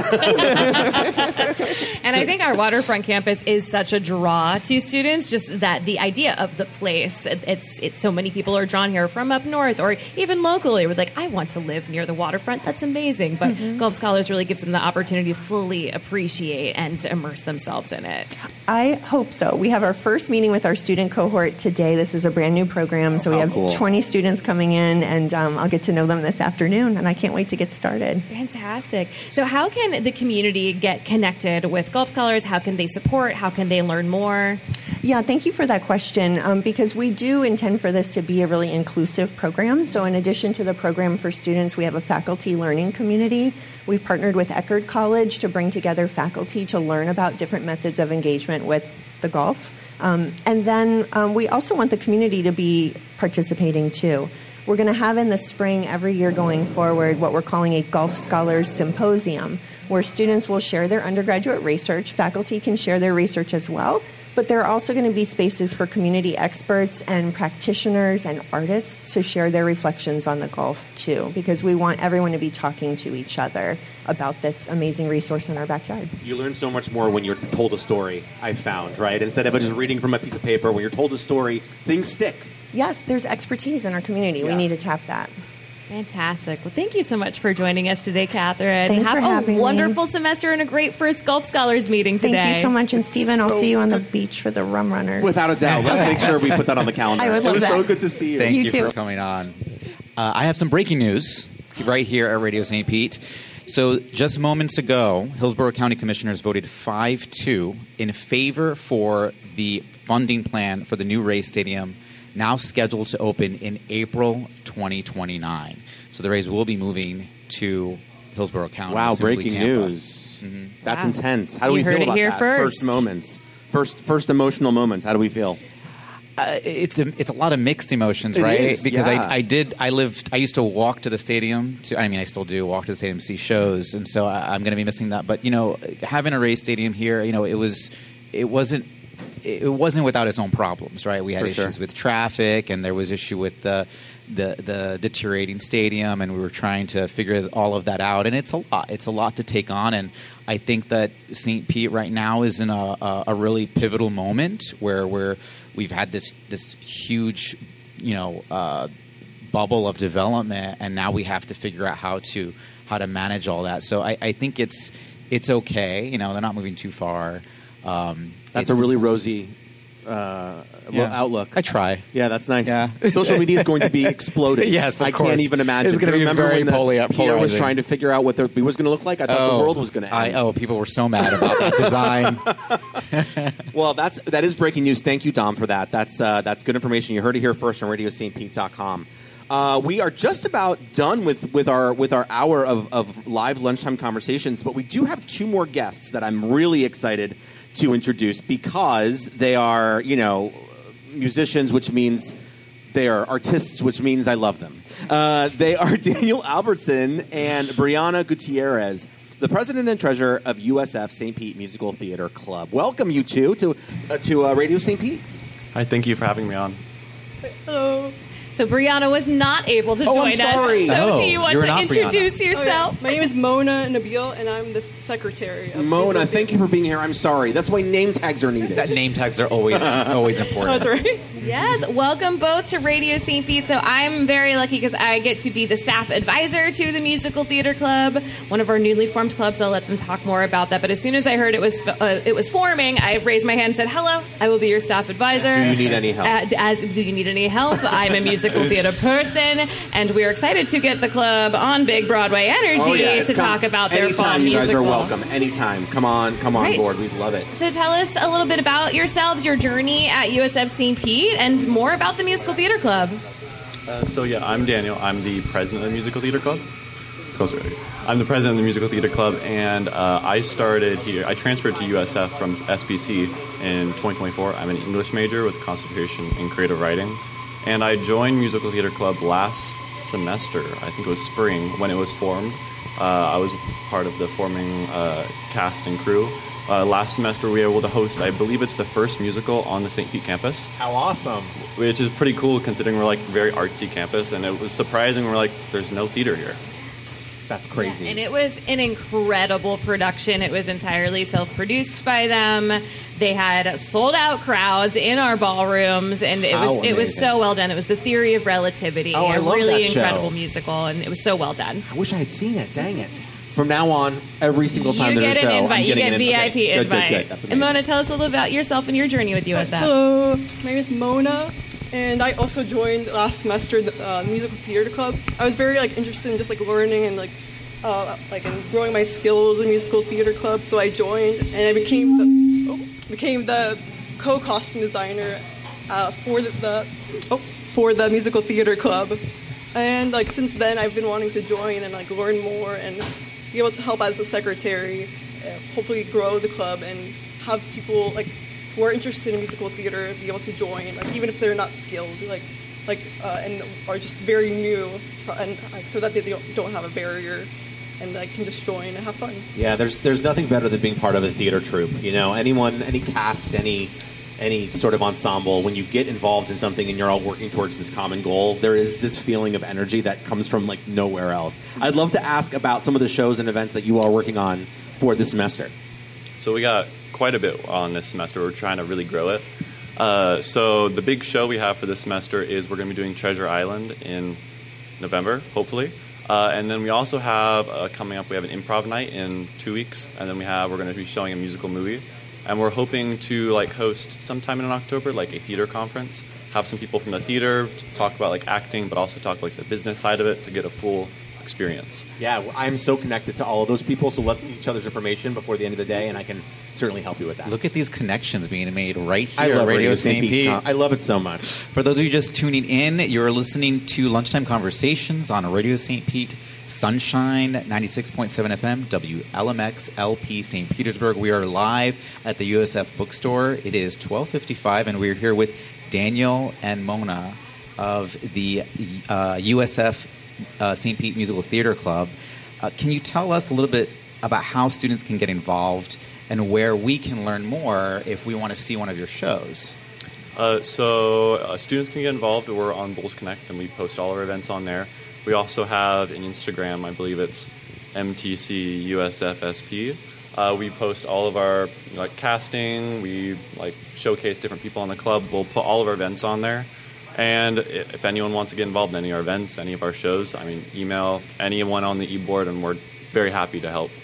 I think our waterfront campus is such a draw to students, just that the idea of the place, it's it's so many people are drawn here from up north or even locally. We're like, I want to live near the waterfront. That's amazing. But mm-hmm. Gulf Scholars really gives them the opportunity to fully appreciate and to immerse themselves in it. I hope so. We have our first meeting with our student cohort today. This is a brand new program, so we oh, have cool. twenty students coming in, and um, I'll get to know them this afternoon, and I can't wait to get started. Fantastic. So how can the community get connected with Gulf Scholars? How can they support? How can they learn more? Yeah, thank you for that question, um, because we do intend for this to be a really inclusive program. So in addition to the program for students, we have a faculty learning community. We've partnered with Eckerd College to bring together faculty to learn about different methods of engagement with the Gulf. Um, and then um, we also want the community to be participating too. We're going to have in the spring every year going forward what we're calling a Gulf Scholars Symposium, where students will share their undergraduate research. Faculty can share their research as well, but there are also going to be spaces for community experts and practitioners and artists to share their reflections on the Gulf too, because we want everyone to be talking to each other about this amazing resource in our backyard. You learn so much more when you're told a story, I found, right? Instead of just reading from a piece of paper, when you're told a story, things stick. Yes, there's expertise in our community. Yeah. We need to tap that. Fantastic. Well, thank you so much for joining us today, Catherine. Thanks Have for having a wonderful me. semester and a great first Gulf Scholars meeting today. Thank you so much. And Stephen, I'll so see you on the beach for the rum runners. Without a doubt. Let's make sure we put that on the calendar. I would love it was that. so good to see you. Thank You you, too. for coming on. Uh, I have some breaking news right here at Radio Saint Pete. So just moments ago, Hillsborough County Commissioners voted five two in favor for the funding plan for the new Rays Stadium, now scheduled to open in April twenty twenty-nine. So the Rays will be moving to Hillsborough County. Wow, simply breaking Tampa. news. Mm-hmm. That's Wow. intense. How do You we heard feel it about here that? first. moments. First first emotional moments. How do we feel? Uh, it's a it's a lot of mixed emotions, It right? is, because yeah. I I did I lived I used to walk to the stadium to I mean I still do walk to the stadium to see shows, and so I, I'm going to be missing that. But you know, having a Rays Stadium here, you know, it was it wasn't it wasn't without its own problems, right? We had For issues sure. with traffic, and there was issue with the the the deteriorating stadium, and we were trying to figure all of that out. And it's a lot. It's a lot to take on. And I think that Saint Pete right now is in a, a, a really pivotal moment where we're we've had this this huge, you know, uh, bubble of development, and now we have to figure out how to how to manage all that. So I, I think it's it's okay. You know, they're not moving too far. Um, That's a really rosy uh, Yeah. outlook. I try. Yeah, that's nice. Yeah. Social media is going to be exploding. Yes, of I course. can't even imagine. It's gonna Do you be remember very when the poly- Pierre was polarizing. trying to figure out what the was going to look like? I thought the world was going to I, end. oh, people were so mad about that design. Well, that's that is breaking news. Thank you, Dom, for that. That's uh, that's good information. You heard it here first on radio st pete dot com. Uh, we are just about done with, with our with our hour of, of live lunchtime conversations, but we do have two more guests that I'm really excited to introduce because they are, you know, musicians, which means they are artists, which means I love them. Uh, they are Daniel Albertson and Brianna Gutierrez, the president and treasurer of U S F Saint Pete Musical Theater Club. Welcome, you two, to uh, to uh, Radio Saint Pete. Hi, thank you for having me on. Hello. So Brianna was not able to Oh, join I'm sorry. us. So Oh, do you want you're to not introduce Brianna. yourself? Okay. My name is Mona Nabil, and I'm the secretary. Of Mona, Musical thank you for being here. I'm sorry. That's why name tags are needed. That name tags are always always important. That's right. Yes, welcome both to Radio Saint Pete. So I'm very lucky because I get to be the staff advisor to the Musical Theater Club, one of our newly formed clubs. I'll let them talk more about that. But as soon as I heard it was uh, it was forming, I raised my hand and said, "Hello, I will be your staff advisor." Do you need any help? Uh, as do you need any help? I'm a musical theater person, and we're excited to get the club on Big Broadway Energy Oh, yeah, it's to come- talk about their fall Anytime you guys musical. are welcome. Anytime. Come on, come on Right. board. We'd love it. So tell us a little bit about yourselves, your journey at U S F Saint Pete, and more about the Musical Theater Club. Uh, so yeah, I'm Daniel. I'm the president of the Musical Theater Club. Closer. I'm the president of the Musical Theater Club, and uh, I started here. I transferred to U S F from S B C in twenty twenty-four. I'm an English major with concentration in creative writing, and I joined Musical Theater Club last semester. I think it was spring when it was formed. Uh, I was part of the forming uh, cast and crew. Uh, last semester, we were able to host, I believe it's the first musical on the Saint Pete campus. How awesome. Which is pretty cool considering we're like a very artsy campus, and it was surprising. We're like, there's no theater here. That's crazy. And it was an incredible production. It was entirely self-produced by them. They had sold-out crowds in our ballrooms, and it How was it was amazing. so well done. It was the Theory of Relativity, Oh, I a love really that show. incredible musical, and it was so well done. I wish I had seen it. Dang it. From now on, every single time You there's get a show, an invite. I'm You getting get an V I P okay. Good, invite. Good, good, That's And amazing. Mona, tell us a little about yourself and your journey with U S F. Hello, my name is Mona, and I also joined last semester the uh, Musical Theater Club. I was very like interested in just like learning and like uh, like in growing my skills in Musical Theater Club. So I joined, and I became the, oh, became the co-costume designer uh, for the, the oh, for the Musical Theater Club. And like since then, I've been wanting to join and like learn more and be able to help as a secretary, uh, hopefully grow the club and have people like who are interested in musical theater be able to join, like even if they're not skilled, like like uh, and are just very new, and like, so that they don't, don't have a barrier and like can just join and have fun. Yeah, there's there's nothing better than being part of a theater troupe. You know, anyone, any cast, any any sort of ensemble, when you get involved in something and you're all working towards this common goal, there is this feeling of energy that comes from like nowhere else. I'd love to ask about some of the shows and events that you are working on for this semester. So we got quite a bit on this semester. We're trying to really grow it. Uh, so the big show we have for this semester is we're going to be doing Treasure Island in November, hopefully. Uh, and then we also have uh, coming up, we have an improv night in two weeks. And then we have, we're going to be showing a musical movie. And we're hoping to like host sometime in October, like a theater conference, have some people from the theater talk about like acting, but also talk like the business side of it to get a full experience. Yeah, well, I'm so connected to all of those people, so let's get each other's information before the end of the day, and I can certainly help you with that. Look at these connections being made right here I love at Radio Radio Saint Saint Pete. Pete. I love it so much. For those of you just tuning in, you're listening to Lunchtime Conversations on Radio Saint Pete, Sunshine ninety-six point seven F M, W L M X L P Saint Petersburg. We are live at the U S F bookstore. It is twelve fifty-five, and we're here with Daniel and Mona of the uh, U S F uh, Saint Pete Musical Theater Club. Uh, can you tell us a little bit about how students can get involved and where we can learn more if we want to see one of your shows? Uh, so uh, students can get involved. We're on Bulls Connect, and we post all our events on there. We also have an Instagram. I believe it's M T C U S F S P. Uh, we post all of our like casting. We like showcase different people on the club. We'll put all of our events on there. And if anyone wants to get involved in any of our events, any of our shows, I mean, email anyone on the e-board, and we're very happy to help.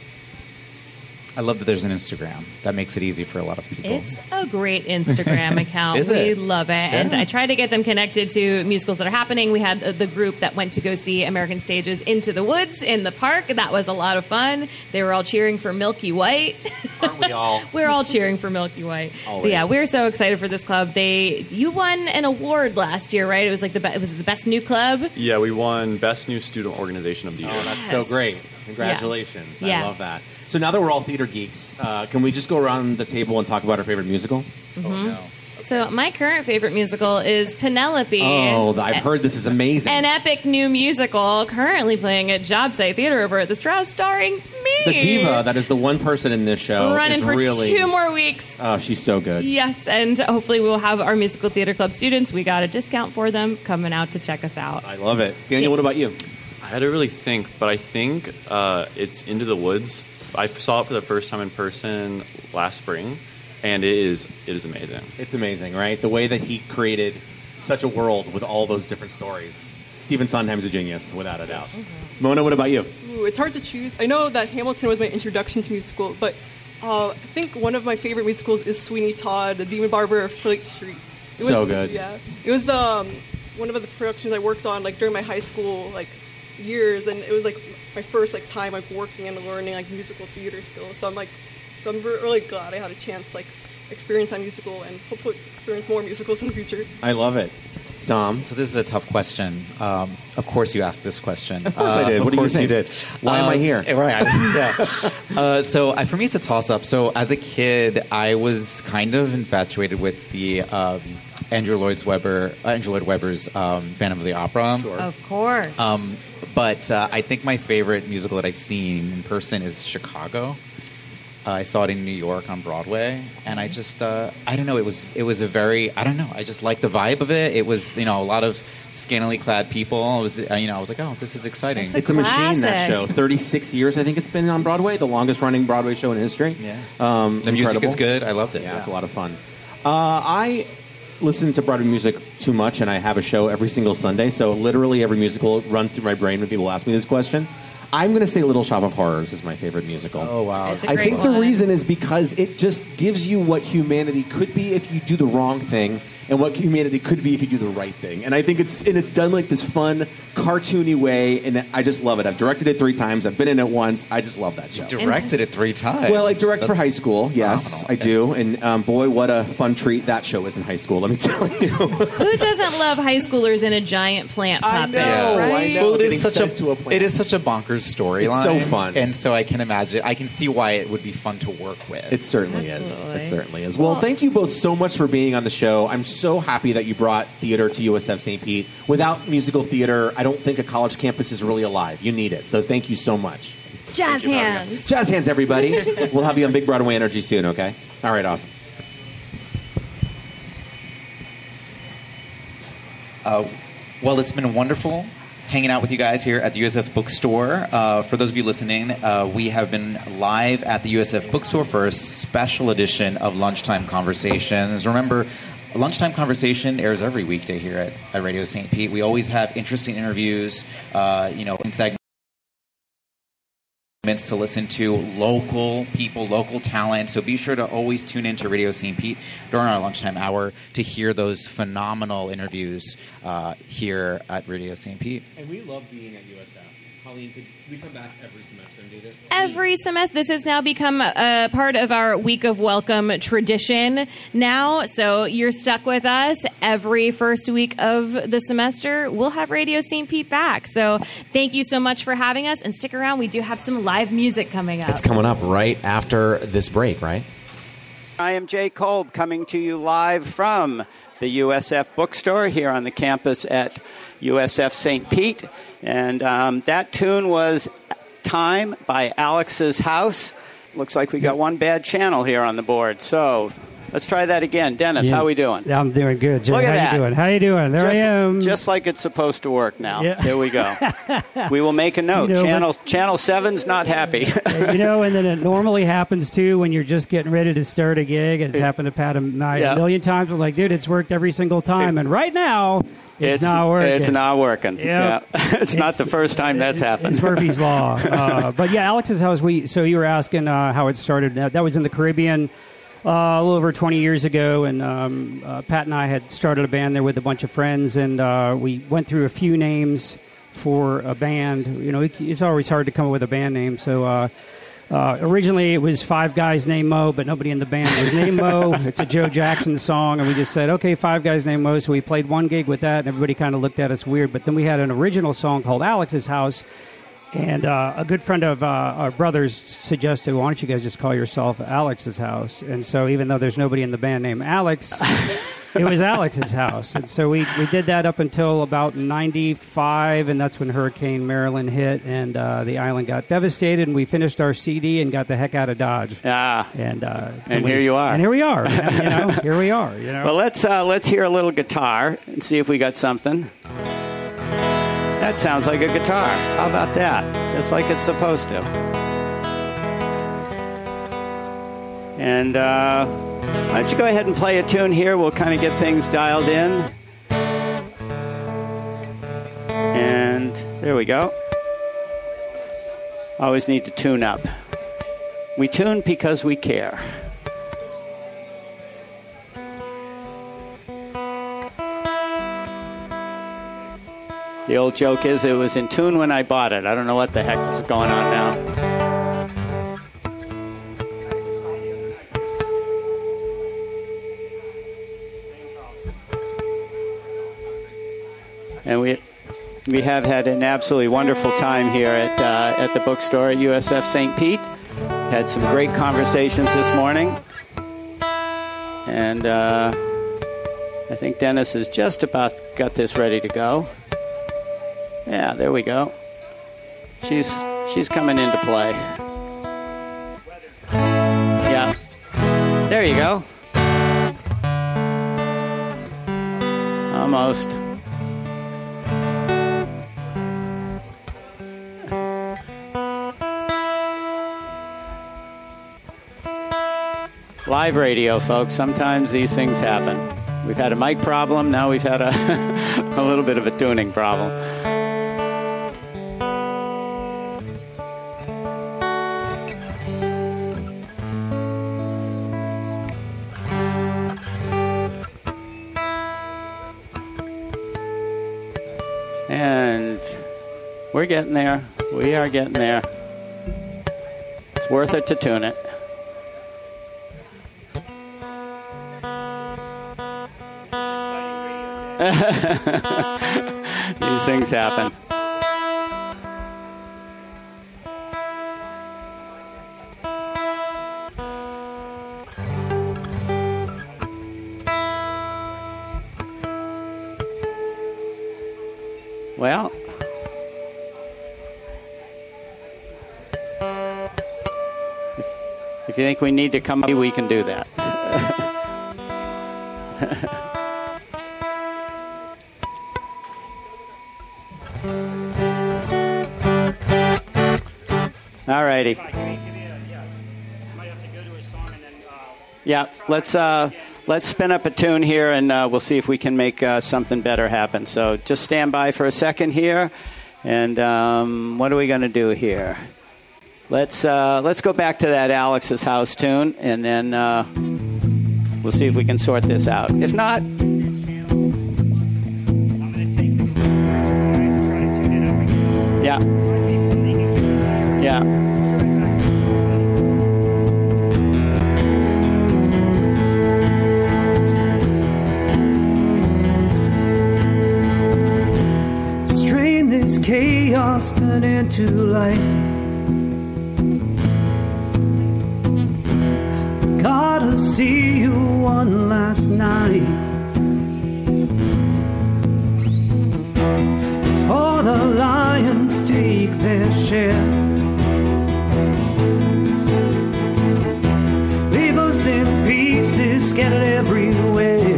I love that there's an Instagram. That makes it easy for a lot of people. It's a great Instagram account. Is we it? love it. Yeah. And I try to get them connected to musicals that are happening. We had the group that went to go see American Stage's Into the Woods in the park. That was a lot of fun. They were all cheering for Milky White. Aren't we all? We're all cheering for Milky White. Always. So yeah, we're so excited for this club. They you won an award last year, right? It was like the be- it was the best new club. Yeah, we won Best New Student Organization of the Year. Oh, that's so Yes. great. Congratulations. Yeah. I love that. So now that we're all theater geeks, uh, can we just go around the table and talk about our favorite musical? Oh, no. So my current favorite musical is Penelope. Oh, I've heard this is amazing. An epic new musical currently playing at Job Site Theater over at the Strauss, starring me. The diva, that is the one person in this show, running is for really... two more weeks. Oh, she's so good. Yes, and hopefully we'll have our musical theater club students. We got a discount for them coming out to check us out. I love it. Daniel, what about you? I had to really think, but I think uh, it's Into the Woods. I saw it for the first time in person last spring, and it is it is amazing. It's amazing, right? The way that he created such a world with all those different stories. Stephen Sondheim's a genius, without a doubt. Mm-hmm. Mona, what about you? Ooh, it's hard to choose. I know that Hamilton was my introduction to musical, but uh, I think one of my favorite musicals is Sweeney Todd, The Demon Barber of Fleet Street. It was, So good. Yeah, it was um, one of the productions I worked on like during my high school like years, and it was like my first like time like working and learning like musical theater skills. So I'm like, so I'm re- really glad I had a chance to, like experience that musical and hopefully experience more musicals in the future. I love it. Dom? So this is a tough question. Um, of course you asked this question. Of course I did. Uh, What do of you course think? did. Why am I here? Right. I- yeah. Uh, so I, for me, it's a toss-up. So as a kid, I was kind of infatuated with the um, Andrew Lloyd Webber, uh, Andrew Lloyd Webber's um, Phantom of the Opera. Sure. Of course. Um, but uh, I think my favorite musical that I've seen in person is Chicago. Uh, I saw it in New York on Broadway, and I just, uh, I don't know, it was, it was a very, I don't know, I just liked the vibe of it. It was, you know, a lot of scantily clad people. It was, uh, you know, I was like, oh, this is exciting. It's a It's a machine, that classic. show. thirty-six years, I think it's been on Broadway, the longest running Broadway show in history. Yeah. Um, The music incredible. is good. I loved it. Yeah, it's a lot of fun. Uh, I listen to Broadway music too much, and I have a show every single Sunday, so literally every musical runs through my brain when people ask me this question. I'm going to say Little Shop of Horrors is my favorite musical. Oh, wow. It's a I great think the one. reason is because it just gives you what humanity could be if you do the wrong thing, and what humanity could be if you do the right thing. And I think it's and it's done like this fun, cartoony way, and I just love it. I've directed it three times. I've been in it once. I just love that show. You directed it three times. Well, I direct for That's high school. Yes, phenomenal. I do. And um, boy, what a fun treat that show is in high school. Let me tell you. Who doesn't love high schoolers in a giant plant I puppet? know, I right? know. Well, it Getting is such fed a, to a plant. it is such a bonkers storyline. It's so fun. and so I can imagine. I can see why it would be fun to work with. It certainly Absolutely. is. It certainly is. Well, thank you both so much for being on the show. I'm so happy that you brought theater to U S F Saint Pete. Without musical theater, I don't think a college campus is really alive. You need it. So thank you so much. Jazz hands. Jazz hands, everybody. We'll have you on Big Broadway Energy soon, okay? All right, awesome. Uh, well, it's been wonderful hanging out with you guys here at the U S F Bookstore. Uh, for those of you listening, uh, we have been live at the U S F Bookstore for a special edition of Lunchtime Conversations. Remember, Lunchtime Conversation airs every weekday here at, at Radio Saint Pete. We always have interesting interviews, uh, you know, segments to listen to, local people, local talent. So be sure to always tune in to Radio Saint Pete during our lunchtime hour to hear those phenomenal interviews uh, here at Radio Saint Pete. And we love being at U S F. Colleen, could we come back every semester and do this? Every semester. This has now become a part of our Week of Welcome tradition now. So you're stuck with us every first week of the semester. We'll have Radio Saint Pete back. So thank you so much for having us, and stick around. We do have some live music coming up. It's coming up right after this break, right? I am Jay Kolb, coming to you live from the U S F Bookstore here on the campus at U S F Saint Pete. And um, that tune was Time by Alex's House. Looks like we got one bad channel here on the board. So Let's try that again. Dennis, Yeah. how we doing? I'm doing good, Jay. Look at how that. you doing? How you doing? There just, I am. Just like it's supposed to work now. Yeah. There we go. We will make a note. You know, Channel Channel seven's not happy. you know, and then it normally happens, too, when you're just getting ready to start a gig. It's happened to Pat and I Yeah. a million times. We're like, dude, it's worked every single time. And right now, it's, It's not working. It's not working. Yep. Yeah. it's, It's- not the first time that's happened. It's Murphy's Law. Uh, but, yeah, Alex's House, we. so you were asking uh, how it started. That, that was in the Caribbean. Uh, a little over twenty years ago, and um, uh, Pat and I had started a band there with a bunch of friends, and uh, we went through a few names for a band. You know, it, it's always hard to come up with a band name. So uh, uh, originally it was Five Guys Named Mo, but nobody in the band was named Mo. It's a Joe Jackson song, and we just said, okay, Five Guys Named Mo. So we played one gig with that, and everybody kind of looked at us weird. But then we had an original song called Alex's House. And uh, a good friend of uh, our brothers suggested, why don't you guys just call yourself Alex's House? And so even though there's nobody in the band named Alex, it was Alex's House. And so we, we did that up until about ninety-five, and that's when Hurricane Marilyn hit, and uh, the island got devastated, and we finished our C D and got the heck out of Dodge. Ah. And, uh, And we- here you are. And here we are. And, you know, here we are. You know. Well, let's uh, let's hear a little guitar and see if we got something. That sounds like a guitar. How about that? Just like it's supposed to. And uh, why don't you go ahead and play a tune here? We'll kind of get things dialed in. And there we go. Always need to tune up. We tune because we care. The old joke is it was in tune when I bought it. I don't know what the heck is going on now. And we we have had an absolutely wonderful time here at uh, at the bookstore at U S F Saint Pete. Had some great conversations this morning. And uh, I think Dennis has just about got this ready to go. Yeah, there we go. She's she's coming into play. Yeah. There you go. Almost. Live radio, folks. Sometimes these things happen. We've had a mic problem. Now we've had a, a little bit of a tuning problem. And we're getting there. We are getting there. It's worth it to tune it. These things happen. Well, if, if you think we need to come, we can do that. All righty. Yeah, let's uh, let's spin up a tune here, and uh, we'll see if we can make uh, something better happen. So just stand by for a second here, and um, what are we going to do here? Let's uh, let's go back to that Alex's House tune, and then uh, we'll see if we can sort this out. If not, yeah, yeah. Strain this chaos, turn into light. Gotta see you one last night. Before the lions take their share, leave us in pieces, scattered everywhere.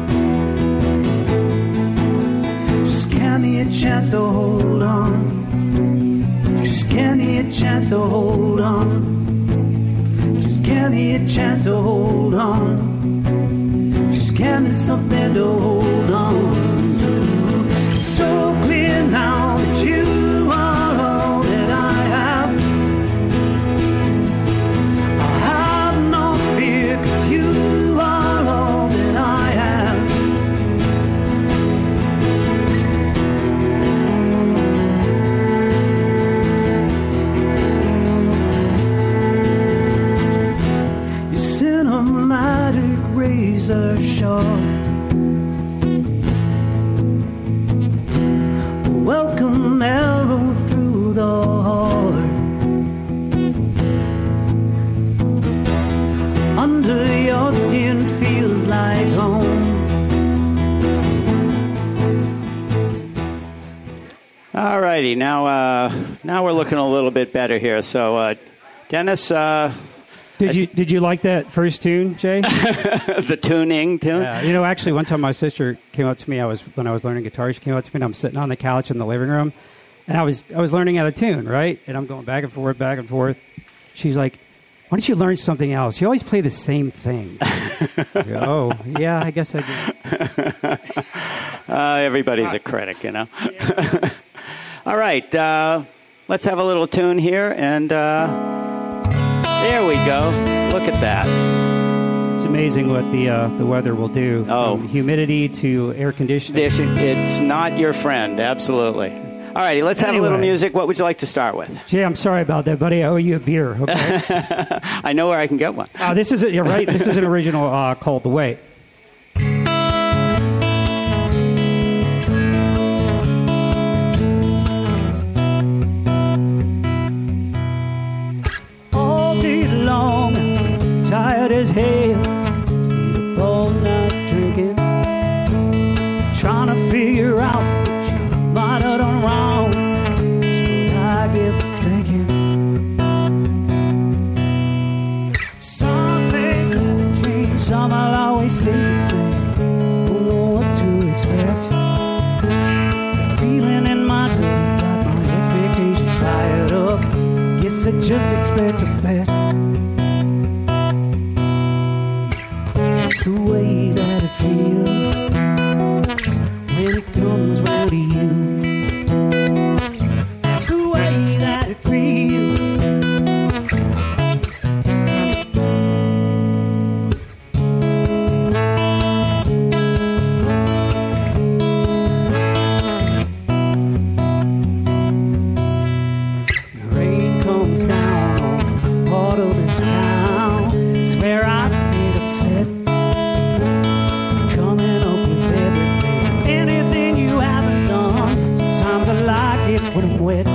Just give me a chance to hold on. Just give me a chance to hold on. Just give me a chance to hold on. Just give me something to hold on to. So clear now that you are all that I have. I have no fear, 'cause you are all that I have. Your cinematic razor sharp, welcome arrow through the heart. Under your skin feels like home. All righty, now uh, now we're looking a little bit better here. So, uh, Dennis, uh, Did you did you like that first tune, Jay? the tuning tune. Yeah, you know, actually, one time my sister came up to me. I was when I was learning guitar. She came up to me, and I'm sitting on the couch in the living room, and I was I was learning how to tune, right? And I'm going back and forth, back and forth. She's like, "Why don't you learn something else? You always play the same thing." I go, oh, yeah, I guess I do. Uh, everybody's a critic, you know. All right, uh, let's have a little tune here, and uh, there we go. Look at that. It's amazing what the uh, the weather will do. Oh. From humidity to air conditioning. This, it's not your friend, absolutely. All righty, let's have a little Anyway. music. What would you like to start with? Jay, I'm sorry about that, buddy. I owe you a beer. Okay. I know where I can get one. Uh, this is a, you're right. This is an original uh, called "The Way." All day long, tired as hell, stayed up all night drinking, trying to figure out what you might have done wrong. That's what I get thinking. Some things never change, some will always stay the same. Don't know what to expect. The feeling in my gut has got my expectations fired up. Guess I just expect the best. It's the way that it feels when it comes round to you. It's the way that it feels. The rain comes down on part of this town. It's where I sit upset, coming up with everything, anything you haven't done. Sometimes I like it when I'm wet.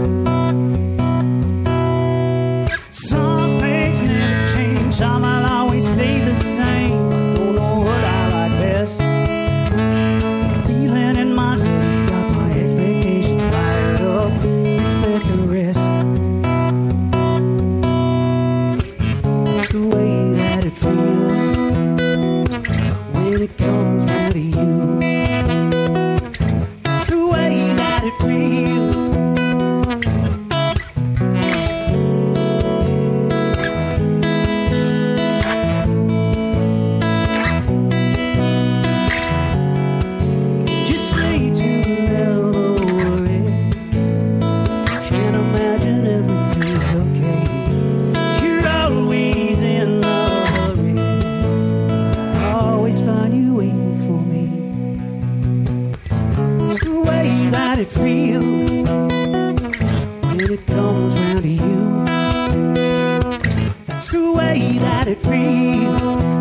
Some things never change, some will always stay the same. I don't know what I like best. The feeling in my heart's got my expectations fired up. Expect the rest. It's the way that it feels when it comes round to you. It's the way that it feels. You say to never worry. Can't imagine everything's okay. You're always in a hurry. I always find you waiting for me. It's the way that it feels when it comes round to you. That's the way that it feels.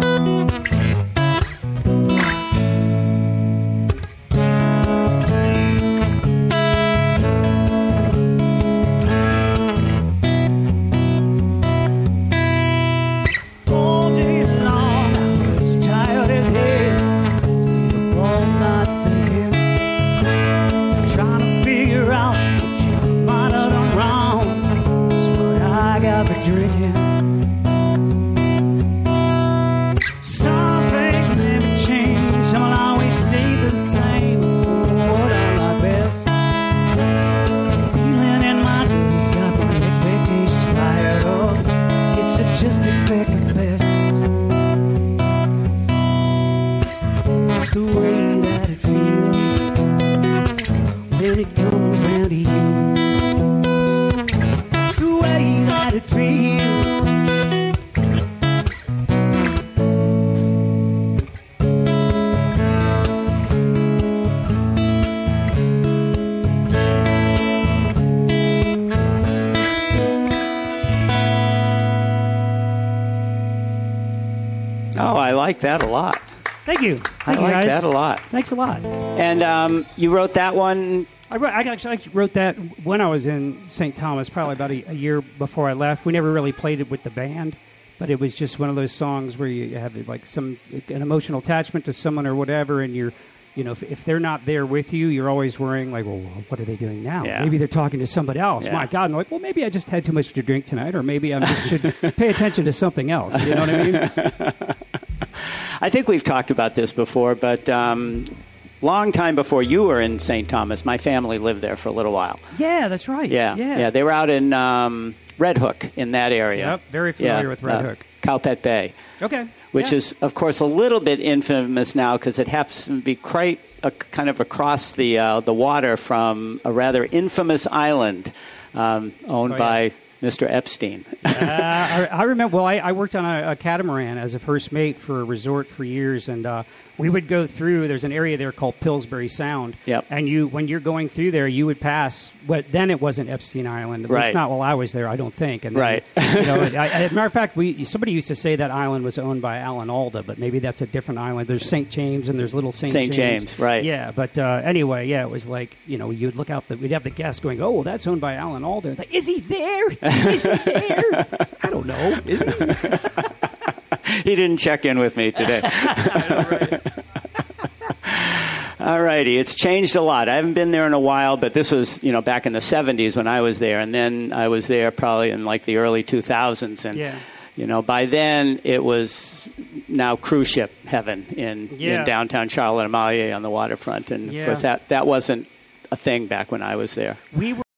All day long, I was tired as hell, stayed up all night thinking, trying to figure out what you might have done wrong. That's what I got for drinking. Oh, I like that a lot. Thank you. Thank I you, like guys. that a lot. Thanks a lot. And um, you wrote that one? I, wrote, I actually I wrote that when I was in Saint Thomas, probably about a, a year before I left. We never really played it with the band, but it was just one of those songs where you have like some an emotional attachment to someone or whatever, and you're, you know, if, if they're not there with you, you're always worrying like, well, what are they doing now? Yeah. Maybe they're talking to somebody else. Yeah. My God! And they're like, well, maybe I just had too much to drink tonight, or maybe I just should pay attention to something else. You know what I mean? I think we've talked about this before, but um, long time before you were in Saint Thomas, my family lived there for a little while. Yeah, that's right. Yeah, yeah. yeah. They were out in um, Red Hook in that area. Yep, very familiar Yeah, with Red uh, Hook. Cowpet Bay. Okay. Which yeah. is, of course, a little bit infamous now because it happens to be quite a, kind of across the uh, the water from a rather infamous island um, owned Oh, yeah. by Mister Epstein. uh, I, I remember. Well, I, I worked on a, a catamaran as a first mate for a resort for years, and uh, we would go through. There's an area there called Pillsbury Sound. Yep. And you, when you're going through there, you would pass. But then it wasn't Epstein Island. At Right. least not while I was there. I don't think. And then, Right. You know, I, I, as a matter of fact, we somebody used to say that island was owned by Alan Alda, but maybe that's a different island. There's Saint James and there's Little Saint Saint James. James, right. Yeah. But uh, anyway, yeah, it was like, you know, you'd look out. The, we'd have the guests going, "Oh, well, that's owned by Alan Alda." Like, is he there? Is he there? I don't know. Is he? He didn't check in with me today. All righty. It's changed a lot. I haven't been there in a while, but this was, you know, back in the seventies when I was there. And then I was there probably in like the early two thousands. And, Yeah. you know, by then it was now cruise ship heaven in, Yeah. in downtown Charlotte Amalie on the waterfront. And, Yeah. of course, that, that wasn't a thing back when I was there. We were.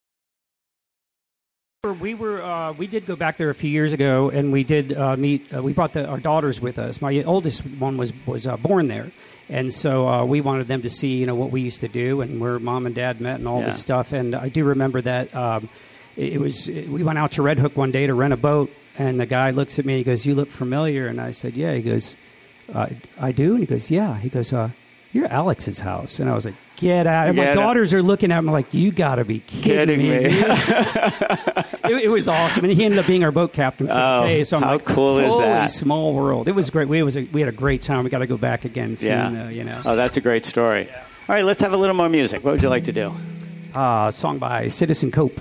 We were uh, we did go back there a few years ago, and we did uh, meet. Uh, we brought the, our daughters with us. My oldest one was was uh, born there, and so uh, we wanted them to see, you know, what we used to do and where mom and dad met and all Yeah. this stuff. And I do remember that um, it, it was. We went out to Red Hook one day to rent a boat, and the guy looks at me. He goes, "You look familiar," and I said, "Yeah." He goes, uh, "I do," and he goes, "Yeah." He goes, uh, "You're at Alex's house," and I was like, "Get out!" And my Get daughters are looking at me like, "You got to be kidding, Kidding me. it, it was awesome, and he ended up being our boat captain for Oh, the day. So I'm how like, cool is holy that? small world! It was great. We was a, we had a great time. We got to go back again soon. Yeah. Though, you know, Oh, that's a great story. All right, let's have a little more music. What would you like to do? uh, song by Citizen Cope.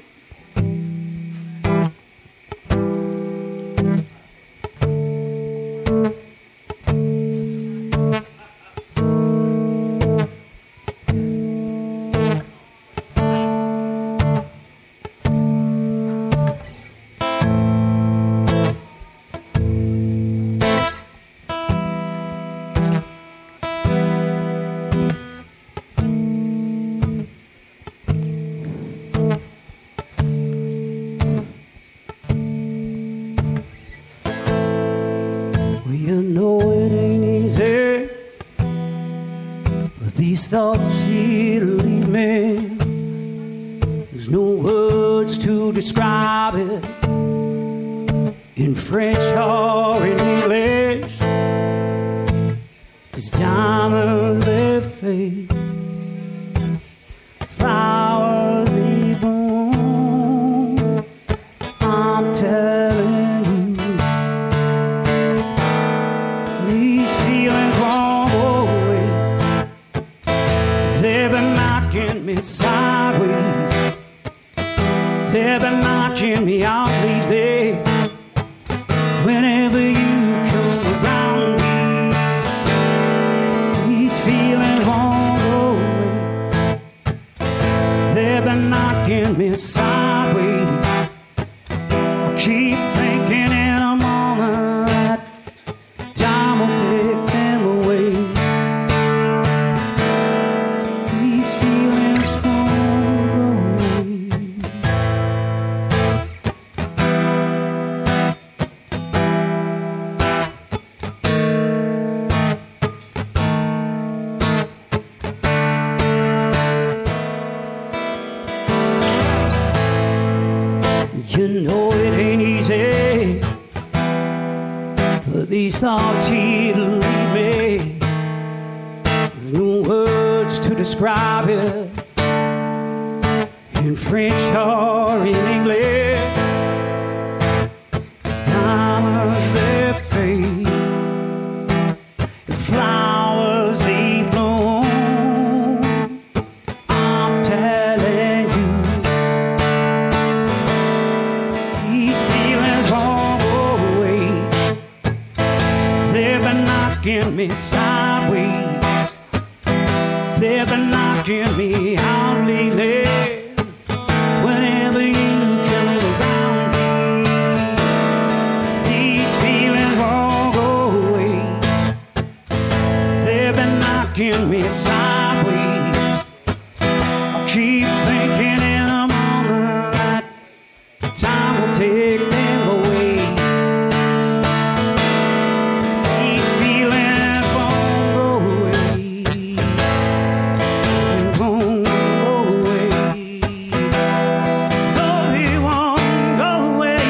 Well, you know it ain't easy for these thoughts here to leave me. There's no words to describe it in French or in English. As diamonds they fade, flowers they bloom. I'm telling you, these feelings won't go away. They've been knocking me sideways. They've been knocking me out lately. Whenever you come around me, these feelings won't go away. They've been knocking me sideways. I keep thinking in a moment that time will take them away. These feelings won't go away. You know it ain't easy for these thoughts here to leave me. There's no words to describe it in French or in English. As diamonds they fade, knocking me sideways. They've been knocking me out lately. Whenever you come around me, these feelings won't go away. They've been knocking me sideways. I keep thinking in the morning that time will take them away. These feelings won't go away. They won't go away. No, they won't go away.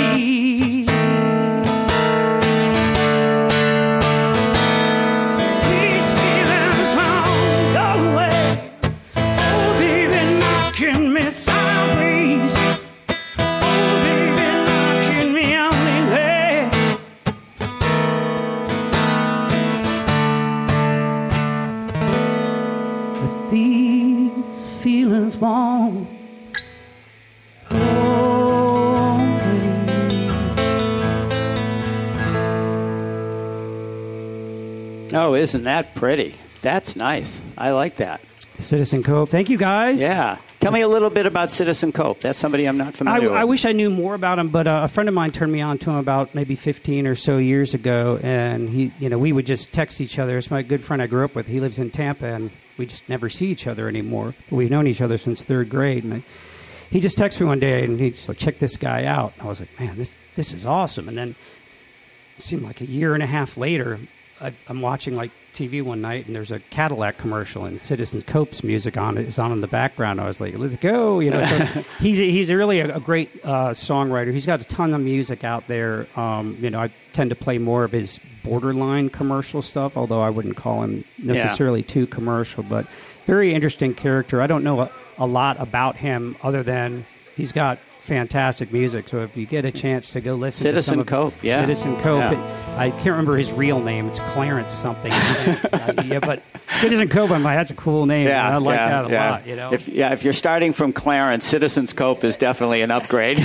These feelings won't go away. Oh, they've been knocking me sideways. Oh, they've been knocking me out lately. But these feelings won't go away. Oh, isn't that pretty? That's nice. I like that. Citizen Cope. Thank you, guys. Yeah. Tell me a little bit about Citizen Cope. That's somebody I'm not I, familiar with. I wish I knew more about him, but uh, a friend of mine turned me on to him about maybe fifteen or so years ago, and he, you know, we would just text each other. It's my good friend I grew up with. He lives in Tampa, and we just never see each other anymore. We've known each other since third grade, and I, he just texted me one day, and he just like, check this guy out. I was like, man, this this is awesome. And then it seemed like a year and a half later, I, I'm watching like T V one night, and there's a Cadillac commercial, and Citizen Cope's music on it is on in the background. I was like, let's go, you know. So he's he's really a, a great uh, songwriter. He's got a ton of music out there. Um, you know, I tend to play more of his borderline commercial stuff, although I wouldn't call him necessarily yeah. too commercial. But very interesting character. I don't know a, a lot about him other than he's got fantastic music. So if you get a chance to go listen Citizen to some of Cope, yeah. Citizen Cope. Yeah. It, I can't remember his real name. It's Clarence something. uh, yeah, but Citizen Cope, I'm like, that's a cool name. Yeah, I like yeah, that a yeah. lot. You know, If, yeah, if you're starting from Clarence, Citizen's Cope is definitely an upgrade.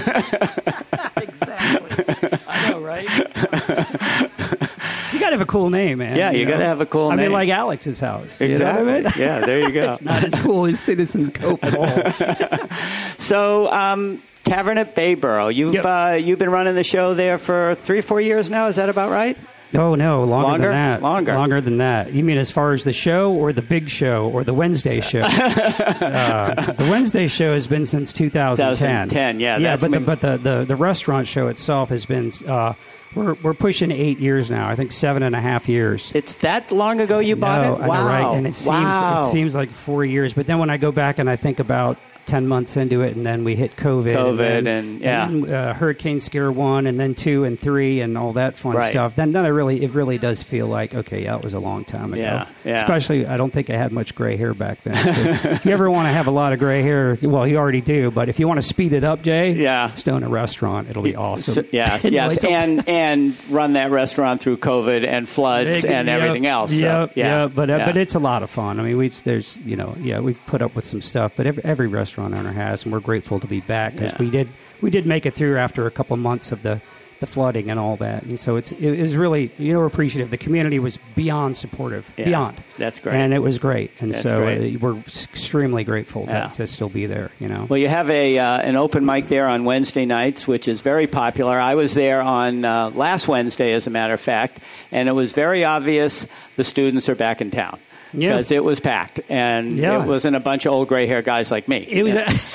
Exactly. I know, right? You got to have a cool name, man. Yeah, you, you got to have a cool I name. I mean, like Alex's house. Exactly. You know what I mean? Yeah, there you go. It's not as cool as Citizen's Cope at all. So, um, Tavern at Bayboro. You've Yep. uh, you've been running the show there for three, four years now. Is that about right? Oh, no, longer, Longer? than that. Longer. Longer than that. You mean as far as the show or the big show or the Wednesday show? uh, the Wednesday show has been since two thousand ten. twenty ten, yeah. Yeah, that's but, the, when- but the, the, the restaurant show itself has been, uh, we're, we're pushing eight years now. I think seven and a half years. It's that long ago you bought no, it? I Wow. know, right? And it seems, wow. it seems like four years. But then when I go back and I think about ten months into it, and then we hit COVID. COVID and, then, and, yeah. and then, uh, Hurricane Scare one, and then two and three, and all that fun Right. stuff. Then, then I really, it really does feel like, okay, yeah, it was a long time ago. Yeah, yeah. Especially, I don't think I had much gray hair back then. So if you ever want to have a lot of gray hair, well, you already do. But if you want to speed it up, Jay, yeah. stone a restaurant. It'll be awesome. So- yes, Anyway, yes, so- and and run that restaurant through COVID and floods Big- and yep, everything else. So, Yep, yeah, yeah, but uh, yeah. but it's a lot of fun. I mean, we there's you know yeah we put up with some stuff, but every, every restaurant owner has, and we're grateful to be back because Yeah. we did we did make it through after a couple months of the, the flooding and all that, and so it's it was really you know appreciative. The community was beyond supportive, Yeah, beyond. that's great. and it was great, and That's so great. uh, we're extremely grateful to, Yeah. to still be there. You know. Well, you have a uh, an open mic there on Wednesday nights, which is very popular. I was there on uh, last Wednesday, as a matter of fact, and it was very obvious the students are back in town. Yeah. Because it was packed, and Yeah. it wasn't a bunch of old gray hair guys like me. It was.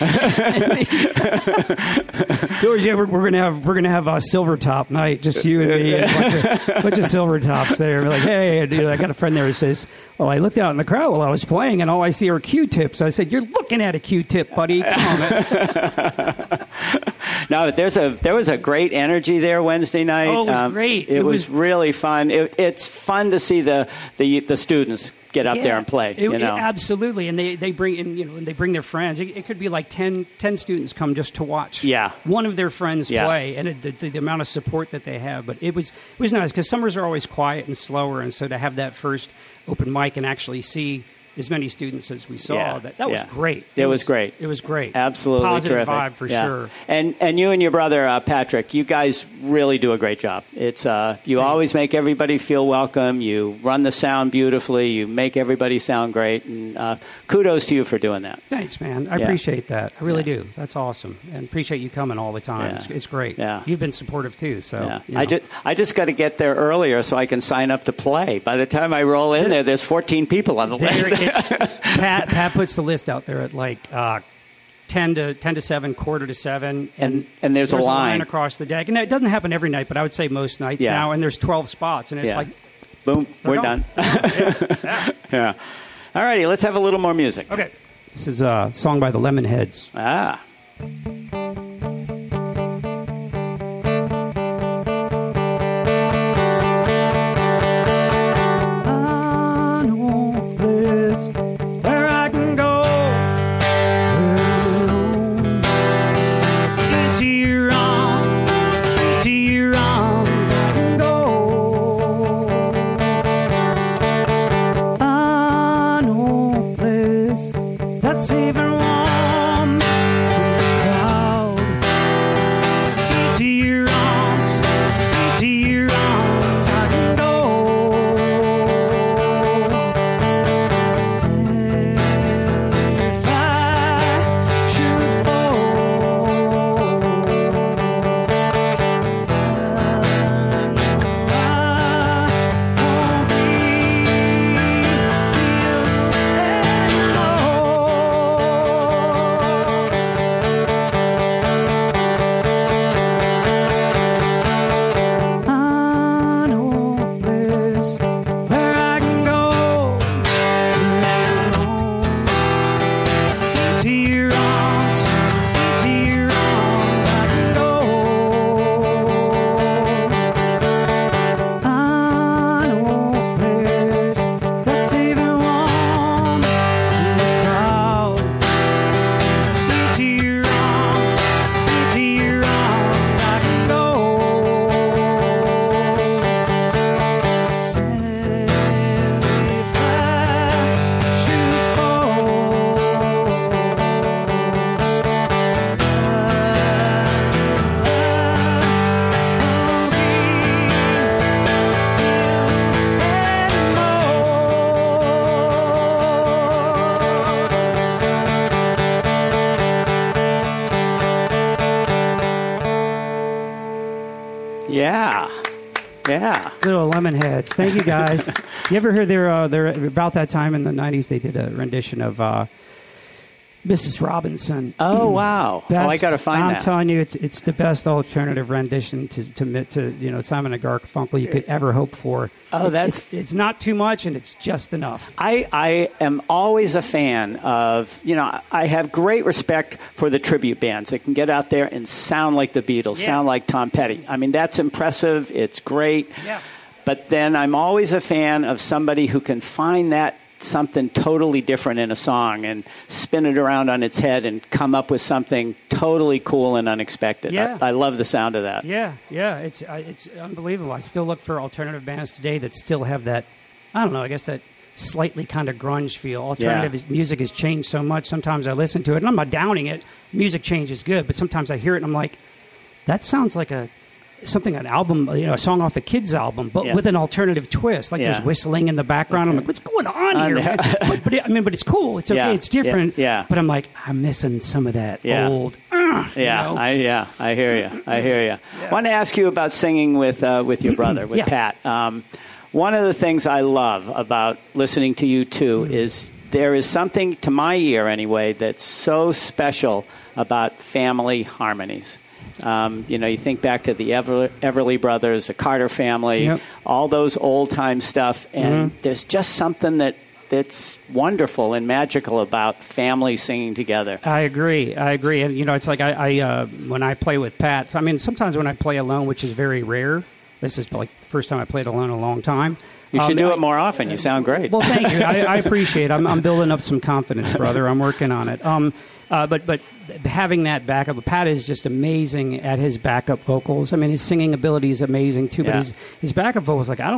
George, yeah, we're, we're gonna have we're gonna have a silver top night, just you and me, and a bunch of, bunch of silver tops there. We're like, hey, and, you know, I got a friend there who says, "Well, I looked out in the crowd while I was playing, and all I see are Q-tips." I said, "You're looking at a Q-tip, buddy. Come on, man." No, there's a there was a great energy there Wednesday night. Oh, it was great. It, It was, was- really fun. It, it's fun to see the the, the students get up Yeah, there and play. it- you it- know, absolutely, and they, they bring in you know and they bring their friends. It, it could be like ten, ten students come just to watch. Yeah. one of their friends Yeah. play, and it, the, the, the amount of support that they have. But it was it was nice because summers are always quiet and slower, and so to have that first open mic and actually see as many students as we saw. Yeah, That that was yeah. great. It was great. It was great. Absolutely Positive terrific. vibe for Yeah. sure. And and you and your brother uh, Patrick, you guys really do a great job. It's uh, you always make everybody feel welcome. You run the sound beautifully. You make everybody sound great. And uh, kudos to you for doing that. Thanks, man. I Yeah. appreciate that. I really do. That's awesome, and appreciate you coming all the time. Yeah. It's, it's great. Yeah. You've been supportive too. So Yeah. you I know. just I just got to get there earlier so I can sign up to play. By the time I roll in there, there's fourteen people on the There list. it's- Pat Pat puts the list out there at like uh, ten to ten to seven, quarter to seven, and And- and there's a line. across the deck. And it doesn't happen every night, but I would say most nights Yeah. now. And there's twelve spots, and it's Yeah. like Boom, we're going. done. Yeah. All righty, let's have a little more music. Okay. This is a song by the Lemonheads. Ah. I know a place where I can go alone. Into your arms, into your arms I can go. I know a place that's even warm from the crowd. Into your arms, into your arms I can go. If I should fall, I won't be I know a place where I can go alone. Into your arms, into your arms I can go. I know a place that's even warm from the crowd. Into your arms, into your arms I can go. If I should Yeah. Yeah. Little Lemonheads. Thank you, guys. You ever hear their, uh, their, about that time in the nineties, they did a rendition of uh, Missus Robinson. Oh, wow. Oh, I got to find I'm that. telling you, it's it's the best alternative rendition to to, to you know Simon and Garfunkel you could ever hope for. Oh, that's- it's, it's not too much and it's just enough. I, I am always a fan of, you know, I have great respect for the tribute bands that can get out there and sound like the Beatles, Yeah. sound like Tom Petty. I mean, that's impressive. It's great. Yeah. But then I'm always a fan of somebody who can find that something totally different in a song and spin it around on its head and come up with something totally cool and unexpected. Yeah. I, I love the sound of that. Yeah, yeah, it's uh, it's unbelievable. I still look for alternative bands today that still have that. I don't know. I guess that slightly kind of grunge feel. Alternative Yeah. is, music has changed so much. Sometimes I listen to it, and I'm not downing it. Music change is good, but sometimes I hear it and I'm like, that sounds like a something an album, you know, a song off a kid's album, but Yeah. with an alternative twist. Like Yeah. there's whistling in the background. I'm like, what's going on On here? there. man? but, but it, I mean, but it's cool. It's okay. Yeah. It's different. Yeah. Yeah. But I'm like, I'm missing some of that Yeah. old. Uh, Yeah, you know? I yeah, I hear you. I hear you. I want to ask you about singing with uh, with your brother, with Yeah. Pat. Um, one of the things I love about listening to you two is there is something, to my ear anyway, that's so special about family harmonies. Um, you know, you think back to the Ever- Everly Brothers, the Carter family, Yep. all those old time stuff, and Mhm. there's just something that that's wonderful and magical about family singing together. I agree. I agree. And, you know, it's like I, I uh, when I play with Pat, I mean, sometimes when I play alone, which is very rare, this is like the first time I played alone in a long time. You should Um, do I- it more often. You sound great. Well, thank you. I, I appreciate it. I'm, I'm building up some confidence, brother. I'm working on it. Um, uh, but but having that backup, Pat is just amazing at his backup vocals. I mean, his singing ability is amazing too. But Yeah. his his backup vocals, like I don't.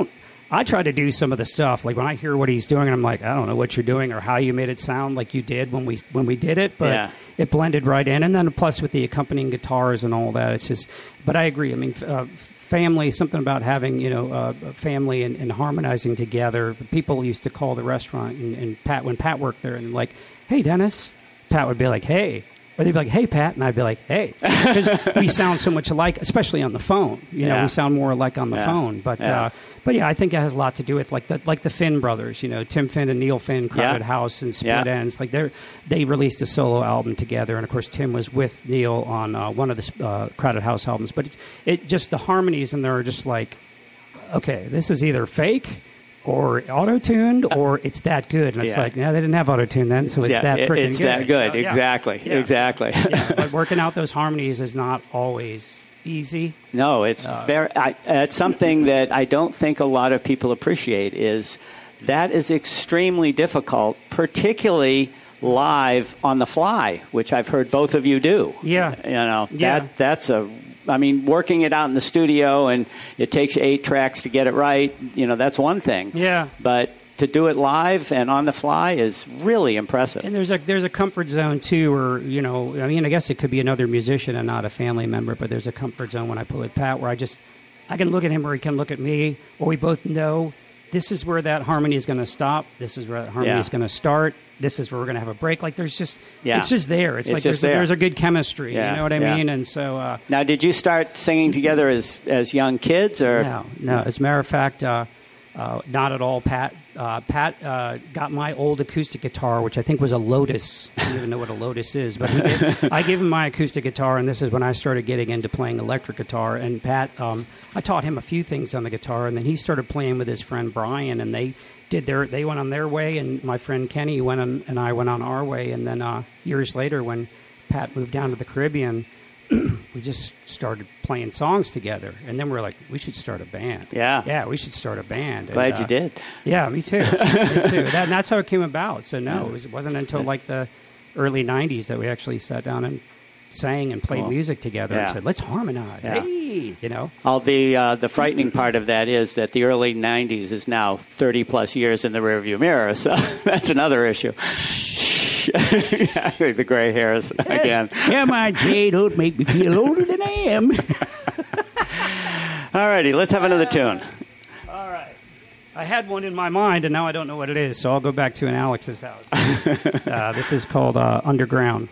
I try to do some of the stuff. Like when I hear what he's doing, I'm like, I don't know what you're doing or how you made it sound like you did when we when we did it, but Yeah. it blended right in. And then plus with the accompanying guitars and all that, it's just. But I agree. I mean, uh, family, something about having you know uh, a family and, and harmonizing together. People used to call the restaurant and, and Pat when Pat worked there and like, hey Dennis, Pat would be like, hey. Or they'd be like, hey, Pat, and I'd be like, hey. Because we sound so much alike, especially on the phone. You know, Yeah. we sound more alike on the Yeah. phone. But, Yeah. uh, but yeah, I think it has a lot to do with like the like the Finn brothers. You know, Tim Finn and Neil Finn, Crowded Yeah. House and Split Yeah. Ends. Like they they released a solo album together, and of course Tim was with Neil on uh, one of the uh, Crowded House albums. But it's, it just the harmonies in there are just like, okay, this is either fake. Or auto-tuned, or it's that good. And it's Yeah. like, no, they didn't have auto-tune then, so it's Yeah, that it- freaking it's good. that good. So, yeah. Exactly. Yeah. Exactly. Yeah, but working out those harmonies is not always easy. No, it's Uh, very. I, it's something that I don't think a lot of people appreciate. Is that is extremely difficult, particularly live on the fly, which I've heard both of you do. Yeah, you know Yeah. that that's a. I mean, working it out in the studio and it takes you eight tracks to get it right. You know, that's one thing. Yeah. But to do it live and on the fly is really impressive. And there's a there's a comfort zone too, or you know, I mean, I guess it could be another musician and not a family member, but there's a comfort zone when I play with Pat where I just I can look at him or he can look at me, or we both know this is where that harmony is going to stop. This is where that harmony Yeah. is going to start. This is where we're going to have a break. Like there's just Yeah. it's just there. It's, It's like just there's, there. there's a good chemistry. Yeah, You know what I yeah. mean? And so uh, Now, did you start singing together as as young kids, or no, no. As a matter of fact, uh, uh, not at all. Pat, uh, Pat uh, got my old acoustic guitar, which I think was a Lotus. I don't even know what a Lotus is, but he gave, I gave him my acoustic guitar, and this is when I started getting into playing electric guitar. And Pat, um, I taught him a few things on the guitar, and then he started playing with his friend Brian, and they did their they went on their way, and my friend Kenny went on, and I went on our way. And then uh, years later, when Pat moved down to the Caribbean, we just started playing songs together, and then we were like, we should start a band. Yeah. Yeah, we should start a band. Glad And, you uh, did. Yeah, me too. me too. That, and that's how it came about. So no, it, was, it wasn't until like the early nineties that we actually sat down and sang and played Cool. music together and Yeah. said, let's harmonize. Yeah. Hey, you know. All the uh, the frightening part of that is that the early nineties is now thirty plus years in the rearview mirror, so that's another issue. The gray hairs again. Yeah, my Jay, don't make me feel older than I am. All righty, let's have another tune. All right. I had one in my mind, and now I don't know what it is, so I'll go back to an Alex's house. uh, this is called uh, Underground.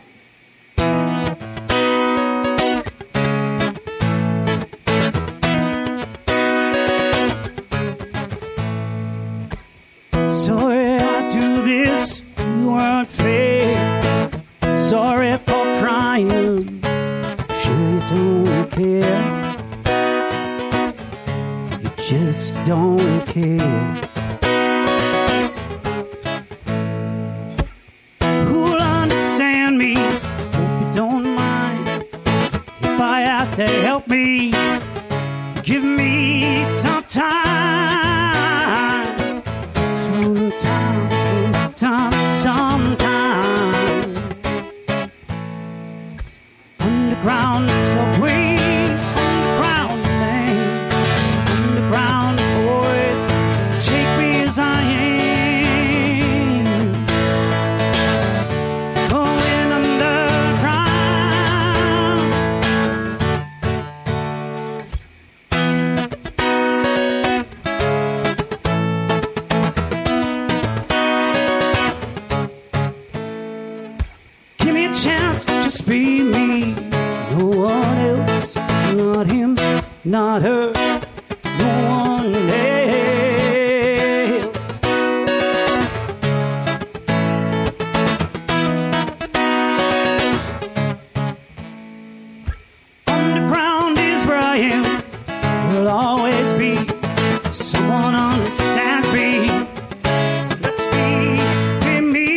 Sorry I do this, you aren't fair. Sorry for crying, sure you don't care. You just don't care. Who'll understand me? Hope you don't mind if I ask to help me. Give me some time. Sometime, sometime, sometime. Underground subway, underground lane, underground boys, take me as I am. Going underground. Give me a chance, just be me. No one else, not him, not her, no one else. Underground is where I am. There'll always be someone understands me. Let's be, be me.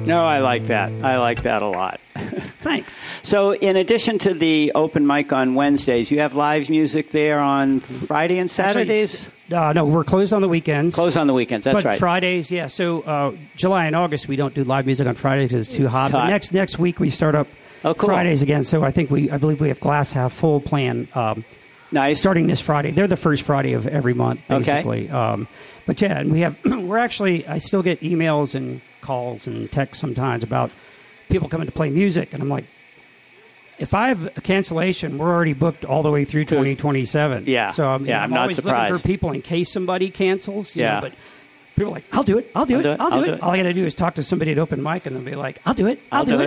No, I like that. I like that a lot. Thanks. So in addition to the open mic on Wednesdays, you have live music there on Friday and Saturdays? Actually, uh, no, we're closed on the weekends. Closed on the weekends, that's but right. Fridays, yeah. So uh, July and August, we don't do live music on Fridays because it's too hot. It's But hot. next next week, we start up Oh, cool. Fridays again. So I think we, I believe we have Glass Half Full plan. Um, nice. Starting this Friday. They're the first Friday of every month, Okay. basically. Um, but yeah, and we have, we're actually, I still get emails and calls and texts sometimes about people coming to play music. And I'm like, if I have a cancellation, we're already booked all the way through twenty twenty-seven. Yeah. So I'm, Yeah, I'm I'm not always looking surprised. for people in case somebody cancels. You Yeah. know, but people are like, I'll do it. I'll do, I'll it, do it, I'll do I'll it. do it. All I got to do is talk to somebody at open mic and they'll be like, I'll do it. I'll, I'll do, do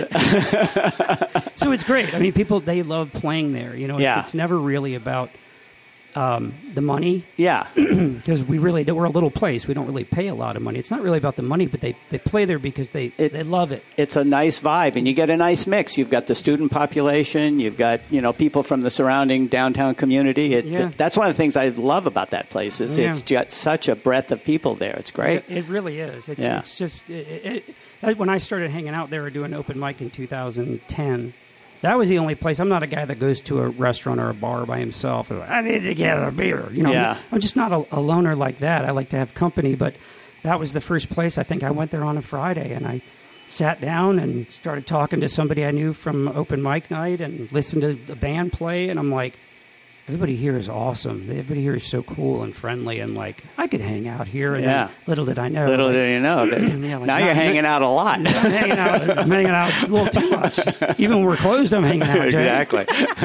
it. So it's great. I mean, people, they love playing there. You know, it's, Yeah. it's never really about um, the money. Yeah. Because we really do. We're a little place. We don't really pay a lot of money. It's not really about the money, but they, they play there because they, they love it. It's a nice vibe, and you get a nice mix. You've got the student population. You've got, you know, people from the surrounding downtown community. It, Yeah. That's one of the things I love about that place is Yeah. it's got such a breadth of people there. It's great. It, it really is. It's, Yeah. it's just it, it, it, when I started hanging out there doing open mic in two thousand ten. That was the only place. I'm not a guy that goes to a restaurant or a bar by himself. And, I need to get a beer. You know, Yeah. I'm just not a, a loner like that. I like to have company. But that was the first place. I think I went there on a Friday and I sat down and started talking to somebody I knew from open mic night and listened to the band play. And I'm like, everybody here is awesome. Everybody here is so cool and friendly. And like, I could hang out here. And Yeah. then little did I know. Little like, did you know. that- yeah, like, now not- you're hanging out a lot. I'm hanging out. I'm hanging out a little too much. Even when we're closed, I'm hanging out. Jay. Exactly.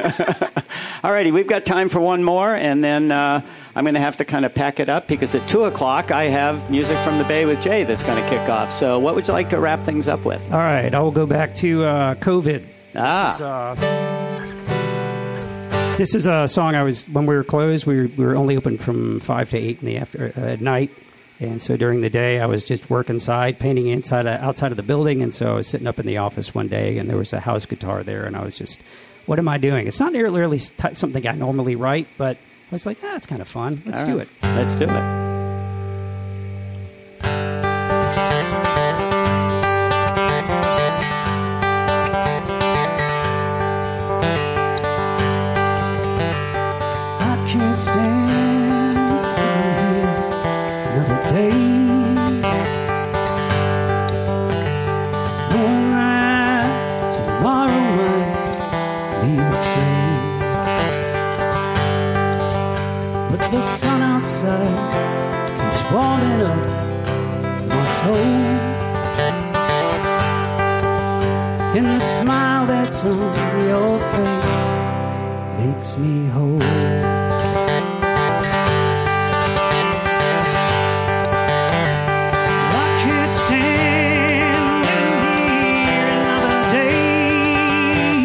All righty, we've got time for one more, and then uh, I'm going to have to kind of pack it up because at two o'clock I have Music from the Bay with Jay that's going to kick off. So what would you like to wrap things up with? All right, I will go back to uh, COVID. Ah. This is, uh, this is a song I was, when we were closed, we were, we were only open from five to eight in the after, uh, at night. And so during the day, I was just working inside, painting inside, uh, outside of the building. And so I was sitting up in the office one day, and there was a house guitar there, and I was just, what am I doing? It's not really t- something I normally write, but I was like, ah, it's kind of fun. Let's All do right. it. Let's do it. I can't stand sitting here another day, knowing that tomorrow might be the same. But the sun outside keeps warming up my soul, and the smile that's on your face makes me whole. I can't stand here another day,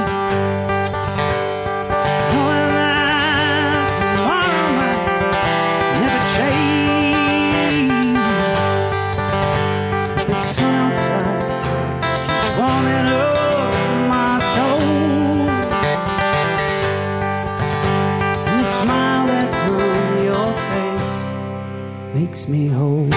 knowing that tomorrow might never change. The sun outside keeps warming up my soul, and the smile that's on your face makes me whole.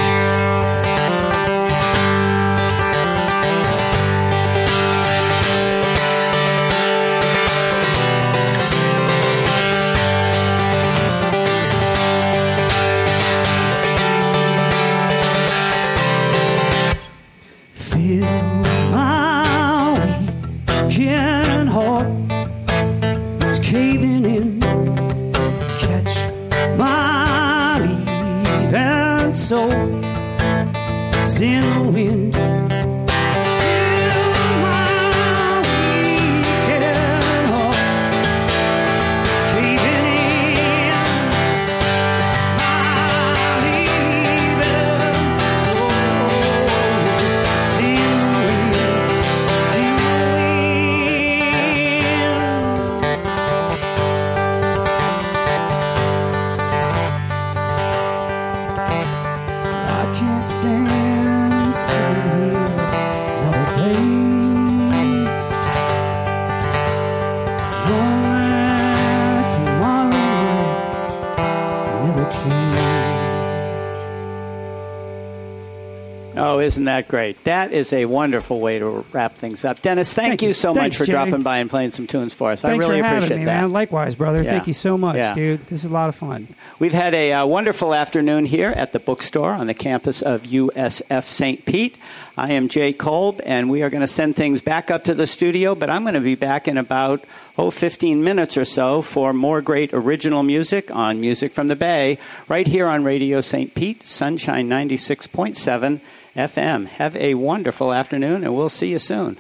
isn't that great? That is a wonderful way to wrap things up. Dennis, thank, Thank you you. so Thanks, much for Jay. dropping by and playing some tunes for us. Thanks I really for having appreciate me, that. man. Likewise, brother. Yeah. Thank you so much, Yeah. dude. This is a lot of fun. We've had a uh, wonderful afternoon here at the bookstore on the campus of U S F Saint Pete. I am Jay Kolb, and we are going to send things back up to the studio, but I'm going to be back in about, oh, fifteen minutes or so for more great original music on Music from the Bay, right here on Radio Saint Pete, Sunshine ninety-six point seven F M. Have a wonderful afternoon, and we'll see you soon.